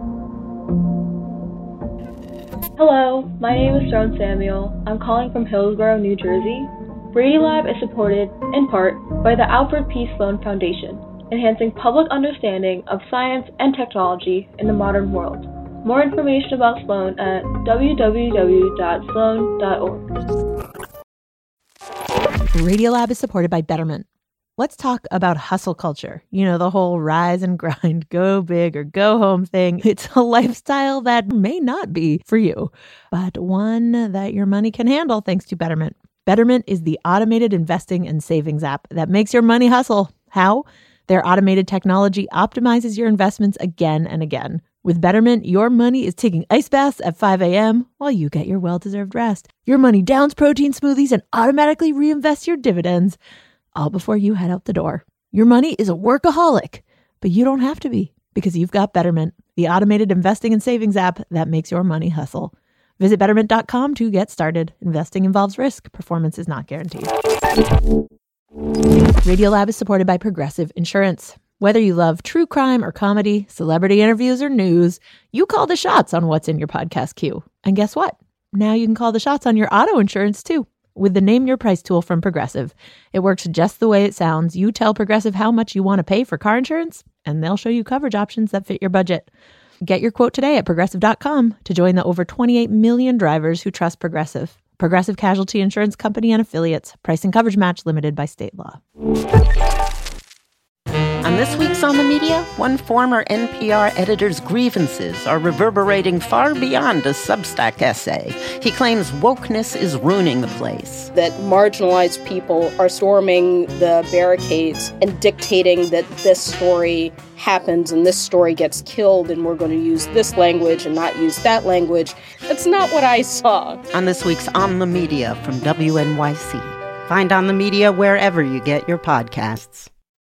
S14: Hello, my name is Joan Samuel. I'm calling from Hillsborough, New Jersey. Radiolab is supported, in part, by the Alfred P. Sloan Foundation, enhancing public understanding of science and technology in the modern world. More information about Sloan at w w w dot sloan dot org.
S16: Radiolab is supported by Betterment. Let's talk about hustle culture. You know, the whole rise and grind, go big or go home thing. It's a lifestyle that may not be for you, but one that your money can handle thanks to Betterment. Betterment is the automated investing and savings app that makes your money hustle. How? Their automated technology optimizes your investments again and again. With Betterment, your money is taking ice baths at five a.m. while you get your well-deserved rest. Your money downs protein smoothies and automatically reinvests your dividends, all before you head out the door. Your money is a workaholic, but you don't have to be because you've got Betterment, the automated investing and savings app that makes your money hustle. Visit betterment dot com to get started. Investing involves risk. Performance is not guaranteed. Radiolab is supported by Progressive Insurance. Whether you love true crime or comedy, celebrity interviews or news, you call the shots on what's in your podcast queue. And guess what? Now you can call the shots on your auto insurance too with the Name Your Price tool from Progressive. It works just the way it sounds. You tell Progressive how much you want to pay for car insurance, and they'll show you coverage options that fit your budget. Get your quote today at progressive dot com to join the over twenty-eight million drivers who trust Progressive. Progressive Casualty Insurance Company and Affiliates. Price and coverage match limited by state law.
S11: On this week's On the Media, one former N P R editor's grievances are reverberating far beyond a Substack essay. He claims wokeness is ruining the place.
S17: That marginalized people are storming the barricades and dictating that this story happens and this story gets killed and we're going to use this language and not use that language. That's not what I saw.
S11: On this week's On the Media from W N Y C. Find On the Media wherever you get your podcasts.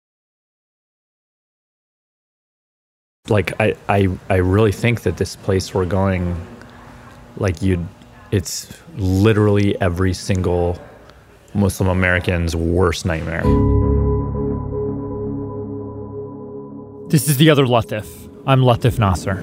S6: Like, I, I, I really think that this place we're going, like, you'd, it's literally every single Muslim American's worst nightmare. This is The Other Latif. I'm Latif Nasser.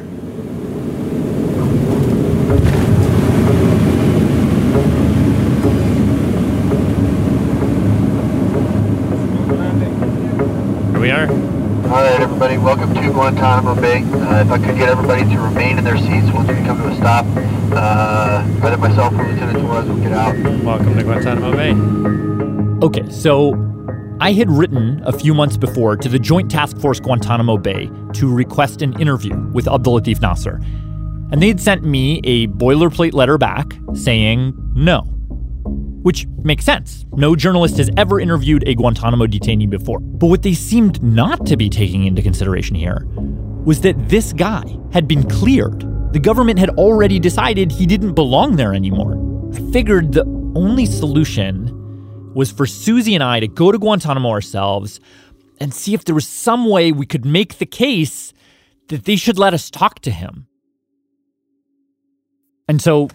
S6: Here we are.
S20: All right, everybody, welcome to Guantanamo Bay. Uh, if I could get everybody to remain in their seats once we come to a stop, uh, either myself or Lieutenant Torres will get out.
S6: Welcome to Guantanamo Bay. Okay, so I had written a few months before to the Joint Task Force Guantanamo Bay to request an interview with Abdul Latif Nasser. And they had sent me a boilerplate letter back saying no. Which makes sense. No journalist has ever interviewed a Guantanamo detainee before. But what they seemed not to be taking into consideration here was that this guy had been cleared. The government had already decided he didn't belong there anymore. I figured the only solution was for Susie and I to go to Guantanamo ourselves and see if there was some way we could make the case that they should let us talk to him. And so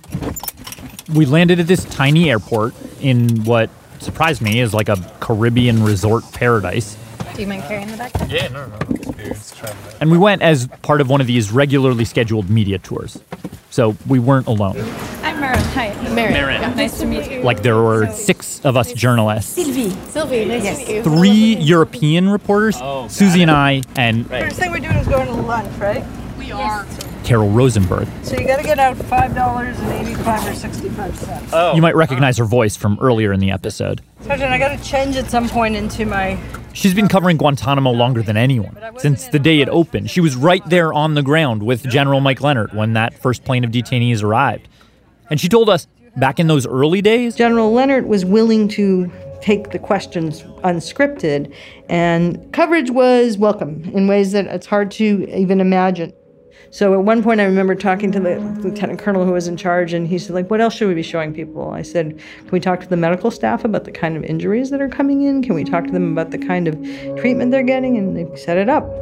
S6: we landed at this tiny airport in what surprised me is like a Caribbean resort paradise.
S24: Do you mind carrying the backpack?
S6: Yeah, no, no. It's and we went as part of one of these regularly scheduled media tours. So we weren't alone.
S24: I'm Marin. Hi. Marin.
S6: Marin.
S24: Yeah, nice to meet you.
S6: Like there were six of us journalists.
S24: Sylvie. Sylvie, nice yes. to meet you.
S6: Three European reporters, oh, Susie and I, and
S24: First thing we're doing is going to lunch, right? We are.
S6: Carol Rosenberg.
S24: So you got to get out five dollars and eighty-five or sixty-five cents.
S6: Oh. You might recognize her voice from earlier in the episode.
S24: Sergeant, I got to change at some point into my...
S6: She's been covering Guantanamo longer than anyone. Since the day it opened, she was right there on the ground with General Mike Leonard when that first plane of detainees arrived. And she told us, back in those early days...
S3: General Leonard was willing to take the questions unscripted, and coverage was welcome in ways that it's hard to even imagine. So at one point I remember talking to the lieutenant colonel who was in charge, and he said, like, what else should we be showing people? I said, can we talk to the medical staff about the kind of injuries that are coming in? Can we talk to them about the kind of treatment they're getting? And they set it up.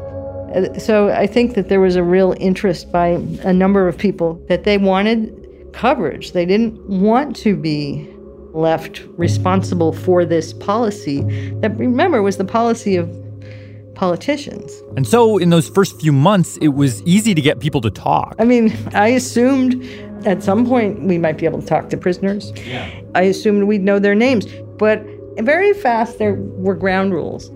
S3: So I think that there was a real interest by a number of people that they wanted coverage. They didn't want to be left responsible for this policy that, remember, was the policy of politicians.
S6: And so in those first few months, it was easy to get people to talk.
S3: I mean, I assumed at some point we might be able to talk to prisoners. Yeah. I assumed we'd know their names. But very fast, there were ground rules.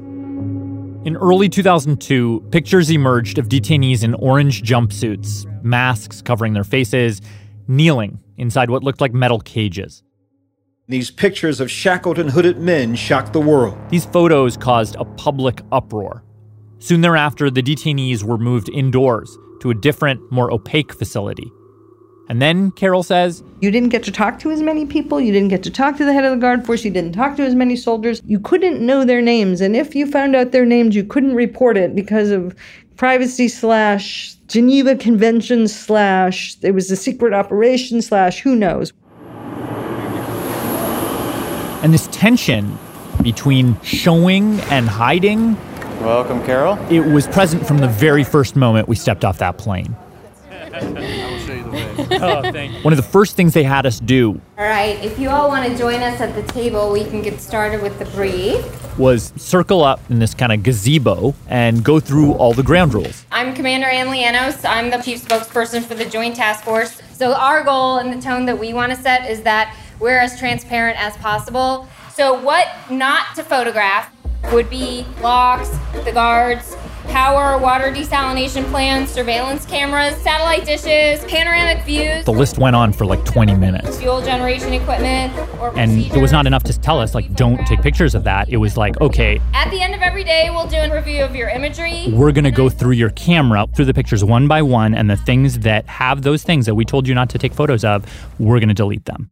S6: In early two thousand two, pictures emerged of detainees in orange jumpsuits, masks covering their faces, kneeling inside what looked like metal cages.
S25: These pictures of shackled and hooded men shocked the world.
S6: These photos caused a public uproar. Soon thereafter, the detainees were moved indoors to a different, more opaque facility. And then, Carol says,
S3: you didn't get to talk to as many people. You didn't get to talk to the head of the guard force. You didn't talk to as many soldiers. You couldn't know their names. And if you found out their names, you couldn't report it because of privacy slash Geneva Convention slash it was a secret operation slash who knows.
S6: And this tension between showing and hiding.
S1: Welcome, Carol.
S6: It was present from the very first moment we stepped off that plane.
S1: I will show you the way.
S6: Oh, thank you. One of the first things they had us do
S2: All right, if you all want to join us at the table, we can get started with the brief.
S6: was circle up in this kind of gazebo and go through all the ground rules.
S2: I'm Commander Ann Lianos. I'm the chief spokesperson for the Joint Task Force. So our goal and the tone that we want to set is that we're as transparent as possible. So what not to photograph would be locks, the guards, power, water desalination plants, surveillance cameras, satellite dishes, panoramic views.
S6: The list went on for like twenty minutes.
S2: Fuel generation equipment or
S6: And it was not enough to tell us, like, don't take pictures of that. It was like, okay,
S2: At the end of every day, we'll do a review of your imagery.
S6: we're going to go through your camera, through the pictures one by one, and the things that have those things that we told you not to take photos of, we're going to delete them.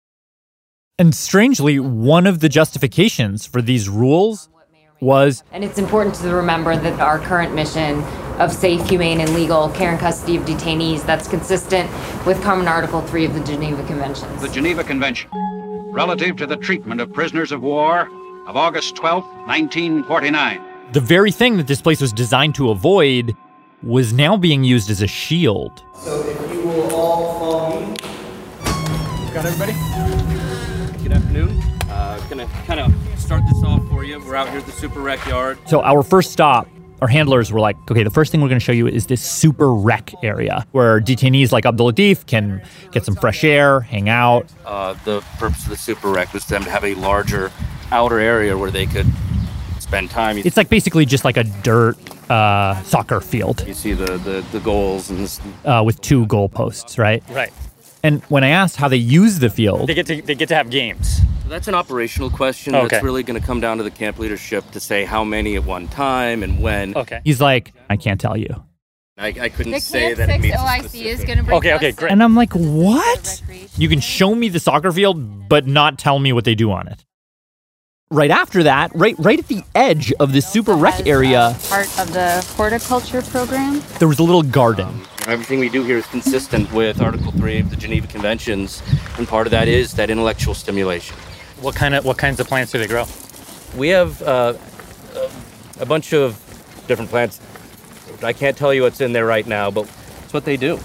S6: And strangely, one of the justifications for these rules was
S4: And it's important to remember that our current mission of safe, humane, and legal care and custody of detainees, that's consistent with Common Article three of the Geneva Conventions.
S8: The Geneva Convention, relative to the treatment of prisoners of war of August twelfth, nineteen forty-nine.
S6: the very thing that this place was designed to avoid was now being used as a shield.
S19: So if you will all follow me. Got everybody? Good afternoon. Uh, gonna kind of start this off for you. We're out here at the Super Rec Yard.
S6: So our first stop, our handlers were like, okay, the first thing we're going to show you is this super rec area where detainees like Abdul Latif can get some fresh air, hang out.
S19: Uh, the purpose of the Super Rec was for them to have a larger outer area where they could spend time.
S6: It's like basically just like a dirt uh, soccer field.
S19: You see the, the, the goals and this.
S6: Uh, with two goalposts, right?
S19: Right.
S6: And when I asked how they use the field,
S19: They get to they get to have games. So that's an operational question.
S6: Okay.
S19: That's really going to come down to the camp leadership to say how many at one time and when. Okay.
S6: he's like, I can't tell you.
S19: I, I couldn't
S2: The
S19: say
S2: Camp
S19: that it
S2: six
S19: means
S2: O I C is going to bring
S19: Okay,
S2: us
S19: okay, great.
S6: And I'm like, what? You can show me the soccer field, but not tell me what they do on it. Right after that, right right at the edge of this super rec area,
S2: part of the horticulture program.
S6: there was a little garden.
S19: Everything we do here is consistent with Article three of the Geneva Conventions, and part of that is that intellectual stimulation.
S26: What kind of what kinds of plants do they grow?
S19: We have uh, a bunch of different plants. I can't tell you what's in there right now, but it's what they do.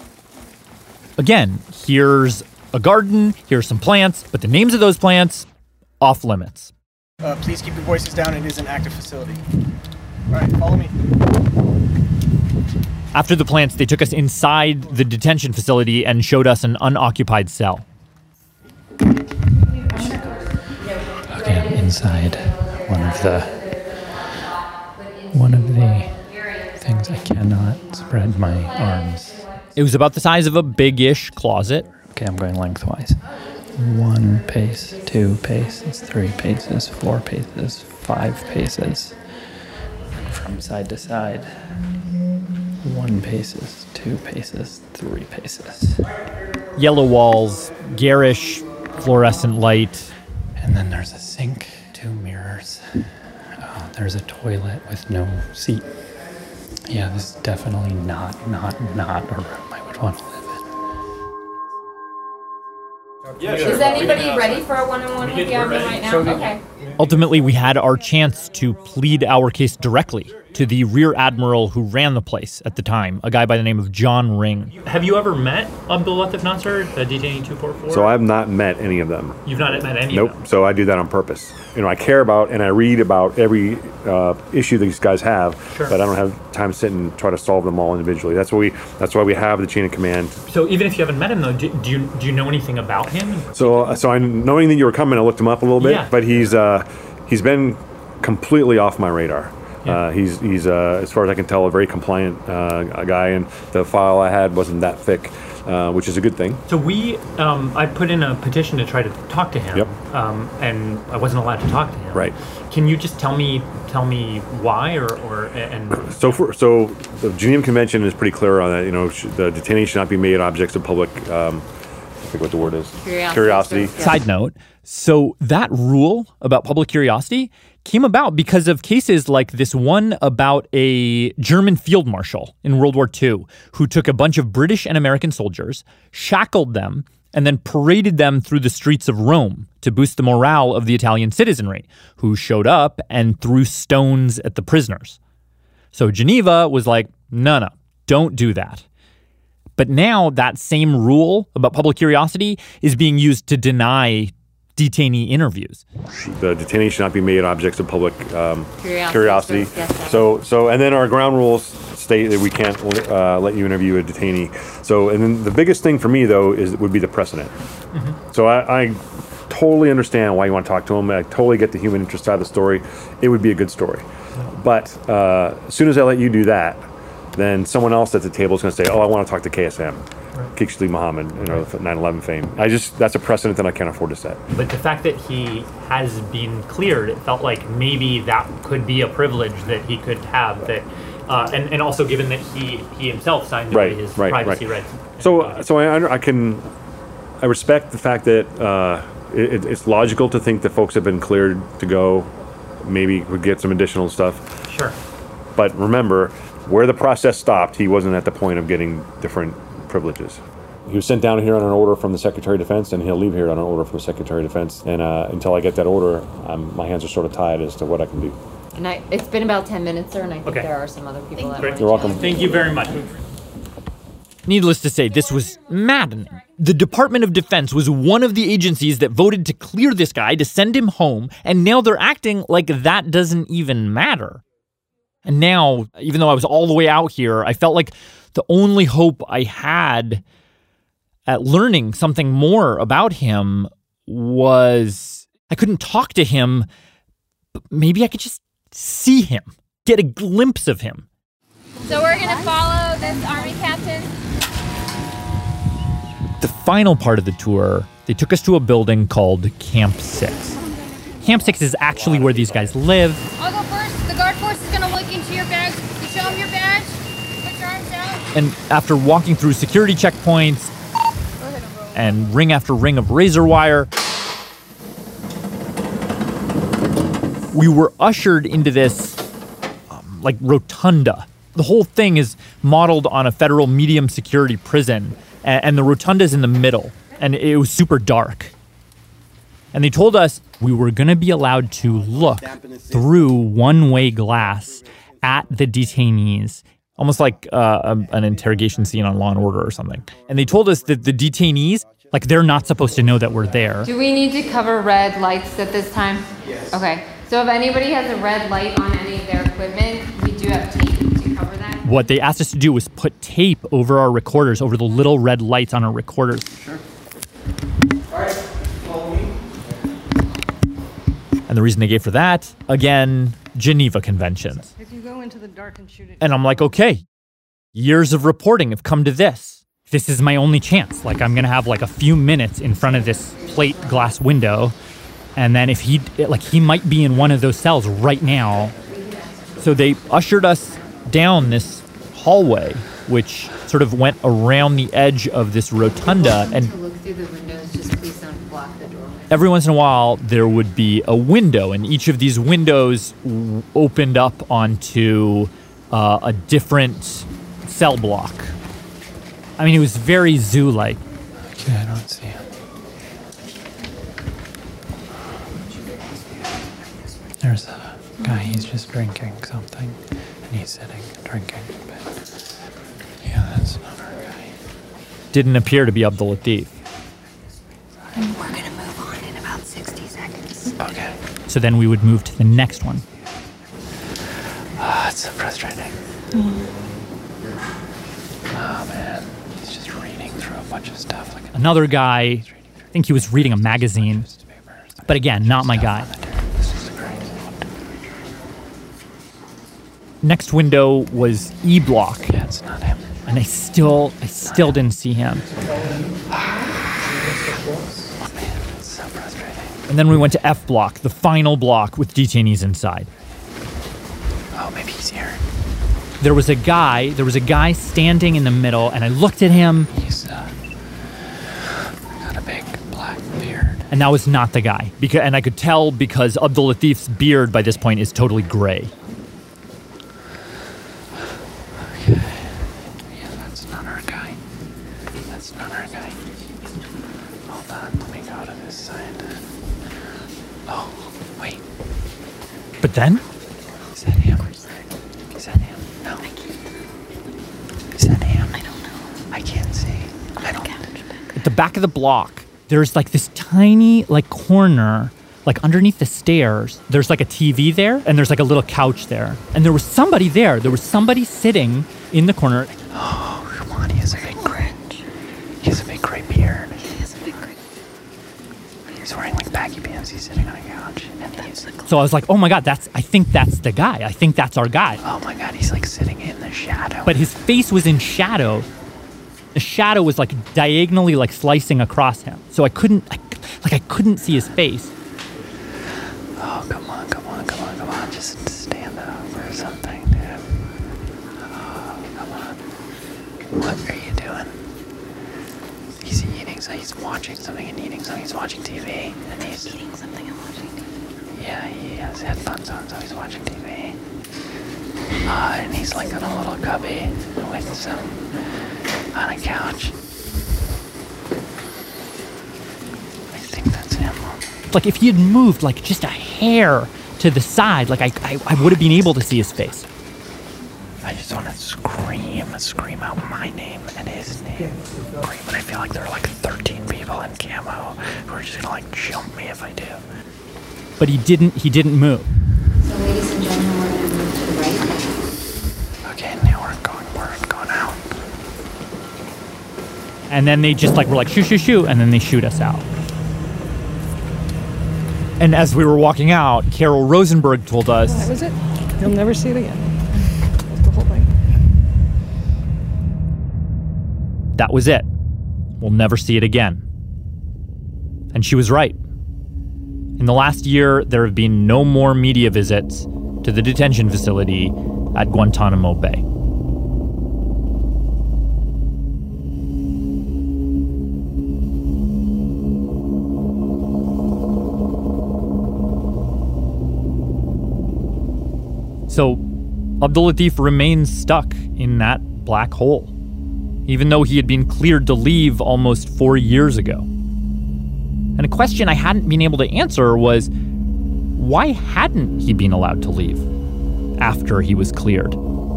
S6: Again, here's a garden, here's some plants, but the names of those plants, off limits.
S27: Uh, please keep your voices down. It is an active facility. All right, follow me.
S6: After the plants, they took us inside the detention facility and showed us an unoccupied cell.
S26: Okay, I'm inside one of the one of the things I cannot spread my arms.
S6: It was about the size of a big-ish closet.
S26: Okay, I'm going lengthwise. One pace, two paces, three paces, four paces, five paces. And from side to side, one paces, two paces, three paces.
S6: Yellow walls, garish fluorescent light.
S26: And then there's a sink, two mirrors. Oh, there's a toilet with no seat. Yeah, this is definitely not, not, not a room I would want to live in.
S2: Yeah, sure. Is anybody ready for a one-on-one with Yami right now? Okay.
S6: Ultimately, we had our chance to plead our case directly to the rear admiral who ran the place at the time, a guy by the name of John Ring.
S26: Have you ever met Abdul Latif Nasser, the detainee two forty-four?
S28: So I've not met any of them.
S26: You've not met any
S28: Nope.
S26: of them?
S28: So I do that on purpose. You know, I care about and I read about every uh, issue these guys have,
S26: Sure.
S28: but I don't have time to sit and try to solve them all individually. That's why we. That's why we have the chain of command.
S26: So even if you haven't met him, though, do, do you do you know anything about him?
S28: So, uh, so I knowing that you were coming, I looked him up a little bit,
S26: Yeah.
S28: but he's uh, he's been completely off my radar. Uh, he's he's uh, as far as I can tell, a very compliant uh, guy, and the file I had wasn't that thick, uh, which is a good thing.
S26: So we, um, I put in a petition to try to talk to him,
S28: Yep.
S26: um, and I wasn't allowed to talk to him.
S28: Right.
S26: Can you just tell me tell me why, or, or and
S28: So for so the Geneva Convention is pretty clear on that. You know, sh- the detainee should not be made objects of public. Um, I think what the word is.
S2: Curiosity.
S28: Curiosity.
S6: Side note, so that rule about public curiosity came about because of cases like this one about a German field marshal in World War Two who took a bunch of British and American soldiers, shackled them, and then paraded them through the streets of Rome to boost the morale of the Italian citizenry, who showed up and threw stones at the prisoners. So Geneva was like, no, no, don't do that. But now that same rule about public curiosity is being used to deny detainee interviews.
S28: The detainees should not be made objects of public um,
S4: Curiosity.
S28: curiosity.
S4: Yes, yes.
S28: So, so, and then our ground rules state that we can't uh, let you interview a detainee. So, and then the biggest thing for me though is would be the precedent. Mm-hmm. So I, I totally understand why you want to talk to them. I totally get the human interest side of the story. It would be a good story. But uh, as soon as I let you do that, then someone else at the table is going to say, "Oh, I want to talk to K S M." King Shalid Muhammad, you know, nine eleven fame. I just, that's a precedent that I can't afford to set.
S6: But the fact that he has been cleared, it felt like maybe that could be a privilege that he could have. That, uh, and, and also given that he, he himself signed away
S28: right,
S6: his
S28: right,
S6: privacy
S28: right.
S6: rights.
S28: So, so I, I can, I respect the fact that uh, it, it's logical to think that folks have been cleared to go. Maybe would get some additional stuff.
S6: Sure.
S28: But remember, where the process stopped, he wasn't at the point of getting different privileges. He was sent down here on an order from the Secretary of Defense, and he'll leave here on an order from the Secretary of Defense. And uh, until I get that order, um, my hands are sort of tied as to what I can do.
S4: And I, it's been about ten minutes, sir, and I think
S6: Okay.
S4: there are some other people that want to
S28: You're welcome.
S6: Thank you very much. Needless to say, this was maddening. The Department of Defense was one of the agencies that voted to clear this guy, to send him home, and now they're acting like that doesn't even matter. And now, even though I was all the way out here, I felt like the only hope I had at learning something more about him was I couldn't talk to him, but maybe I could just see him, get a glimpse of him.
S2: So we're going to follow this Army captain.
S6: The final part of the tour, they took us to a building called Camp six. Camp six is actually where these guys live.
S2: I'll go first. The guard force is going to look into your bags. You show them your badge. Put your arms out.
S6: And after walking through security checkpoints and ring after ring of razor wire, we were ushered into this um, like rotunda. The whole thing is modeled on a federal medium security prison, and, and the rotunda is in the middle, and it was super dark. And they told us we were going to be allowed to look through one-way glass at the detainees, almost like uh, a, an interrogation scene on Law and Order or something. And they told us that the detainees, like, they're not supposed to know that we're there.
S4: Do we need to cover red lights at this time? Yes. Okay. So if anybody has a red light on any of their equipment, we do have tape to cover that.
S6: What they asked us to do was put tape over our recorders, over the little red lights on our recorders.
S27: Sure. All right, follow me.
S6: And the reason they gave for that, again, Geneva Conventions.
S3: If you go into the dark and shoot it.
S6: And I'm like, okay, years of reporting have come to this. This is my only chance. Like, I'm going to have like a few minutes in front of this plate glass window. And then if he, like, he might be in one of those cells right now. So they ushered us down this hallway, which sort of went around the edge of this rotunda. And
S4: To look through the windows, just please don't block the door.
S6: every once in a while, there would be a window, and each of these windows w- opened up onto uh, a different cell block. I mean, it was very zoo-like.
S26: Okay, I don't see him. There's a guy, he's just drinking something, and he's sitting drinking. But yeah, that's not our guy.
S6: Didn't appear to be Abdul Latif.
S4: We're going to move on in about sixty seconds.
S26: Okay.
S6: So then we would move to the next one.
S26: Ah, it's so frustrating.
S4: Mm.
S26: Oh man, he's just reading through a bunch of stuff. Like
S6: Another guy, I think he was reading a magazine. But again, not my guy. Next window was E block.
S26: Yeah, it's not him.
S6: And I still, I still didn't see him.
S26: Oh man, it's so frustrating.
S6: And then we went to F block, the final block with detainees inside.
S26: Oh, maybe he's here.
S6: There was a guy, there was a guy standing in the middle, and I looked at him.
S26: He's uh, got a big black beard.
S6: And that was not the guy. Because, and I could tell because Abdul Latif's beard by this point is totally gray.
S26: Okay. Yeah, that's not our guy. That's not our guy. Hold on, let me go to this side. Oh, wait.
S6: But then?
S26: Is that him? Is that him? No. Is that him? I don't know. I can't see. I don't.
S6: At the back of the block, there's like this tiny like corner, like underneath the stairs. There's like a T V there, and there's like a little couch there. And there was somebody there. There was somebody sitting in the corner.
S26: Oh, come on. He has a big gray. He has a big gray beard. He has a big gray. He's wearing like baggy pants. He's sitting on a couch. And he's
S6: So I was like, oh my God, that's, I think that's the guy. I think that's our guy.
S26: Oh my God, he's like sitting in the shadow.
S6: But his face was in shadow. The shadow was like diagonally like slicing across him. So I couldn't, I, like I couldn't see his face.
S26: Oh, come on, come on, come on, come on. Just stand up or something, dude. Oh, come on. What are you doing? He's eating, so he's watching something and eating something. He's watching T V. And he's eating something and watching T V. Yeah, he has headphones on, so he's watching T V. Uh, and he's like in a little cubby with some, on a couch. I think that's him.
S6: Like if he had moved like just a hair to the side, like I, I, I would have been able to see his face.
S26: I just want to scream, scream out my name and his name. Scream, and I feel like there are like thirteen people in camo who are just gonna like jump me if I do.
S6: But he didn't, he didn't move.
S4: So ladies and gentlemen, we're going to move to the right.
S26: Okay, now we're going, we're going out.
S6: And then they just like were like, shoo, shoo, shoo, and then they shoot us out. And as we were walking out, Carol Rosenberg told us...
S3: That was it. You'll never see it again. That's the whole thing.
S6: That was it. We'll never see it again. And she was right. In the last year, there have been no more media visits to the detention facility at Guantanamo Bay. So, Abdul Latif remains stuck in that black hole, even though he had been cleared to leave almost four years ago. And a question I hadn't been able to answer was, why hadn't he been allowed to leave after he was cleared?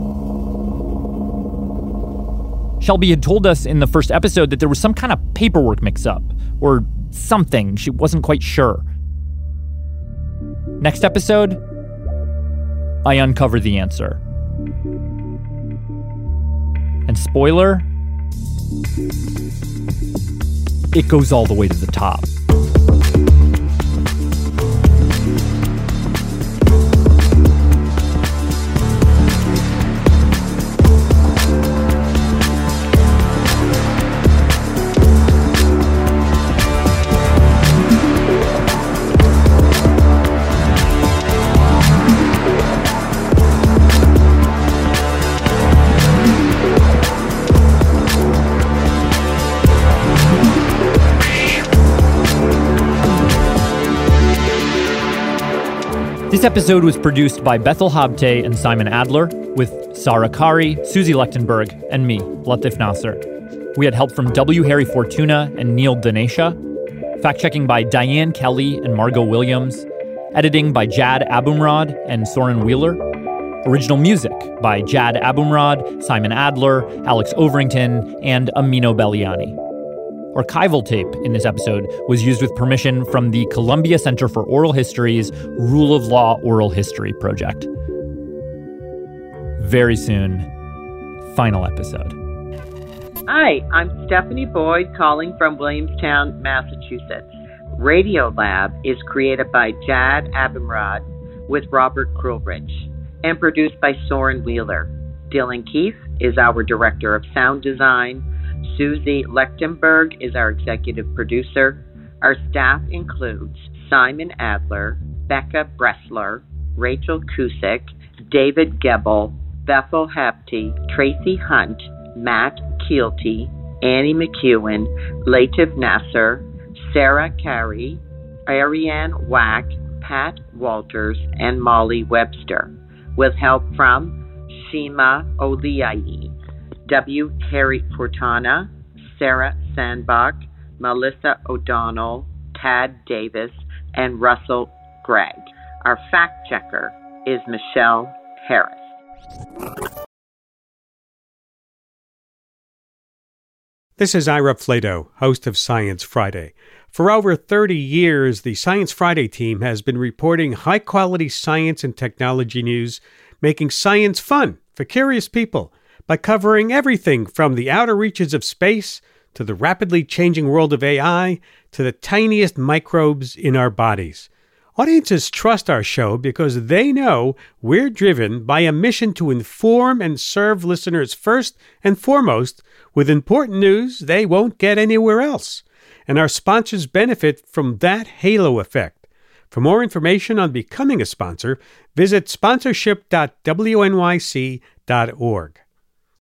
S6: Shelby had told us in the first episode that there was some kind of paperwork mix-up, or something. She wasn't quite sure. Next episode, I uncover the answer. And spoiler, it goes all the way to the top. This episode was produced by Bethel Habte and Simon Adler, with Sarah Kari, Susie Lechtenberg, and me, Latif Nasser. We had help from W. Harry Fortuna and Neil Danesha, fact-checking by Diane Kelly and Margot Williams, editing by Jad Abumrad and Soren Wheeler, original music by Jad Abumrad, Simon Adler, Alex Overington, and Amino Belliani. Archival tape in this episode was used with permission from the Columbia Center for Oral History's Rule of Law Oral History Project. Very soon, final episode.
S5: Hi, I'm Stephanie Boyd calling from Williamstown, Massachusetts. Radiolab is created by Jad Abumrad with Robert Krulrich and produced by Soren Wheeler. Dylan Keefe is our Director of Sound Design. Susie Lechtenberg is our executive producer. Our staff includes Simon Adler, Becca Bressler, Rachel Cusick, David Gebel, Bethel Hapte, Tracy Hunt, Matt Keelty, Annie McEwen, Latif Nasser, Sarah Carey, Ariane Wack, Pat Walters, and Molly Webster, with help from Shima Oliai, W. Harry Fortana, Sarah Sandbach, Melissa O'Donnell, Tad Davis, and Russell Gregg. Our fact checker is Michelle Harris.
S7: This is Ira Flato, host of Science Friday. For over thirty years, the Science Friday team has been reporting high-quality science and technology news, making science fun for curious people by covering everything from the outer reaches of space to the rapidly changing world of A I to the tiniest microbes in our bodies. Audiences trust our show because they know we're driven by a mission to inform and serve listeners first and foremost with important news they won't get anywhere else. And our sponsors benefit from that halo effect. For more information on becoming a sponsor, visit sponsorship dot w n y c dot org.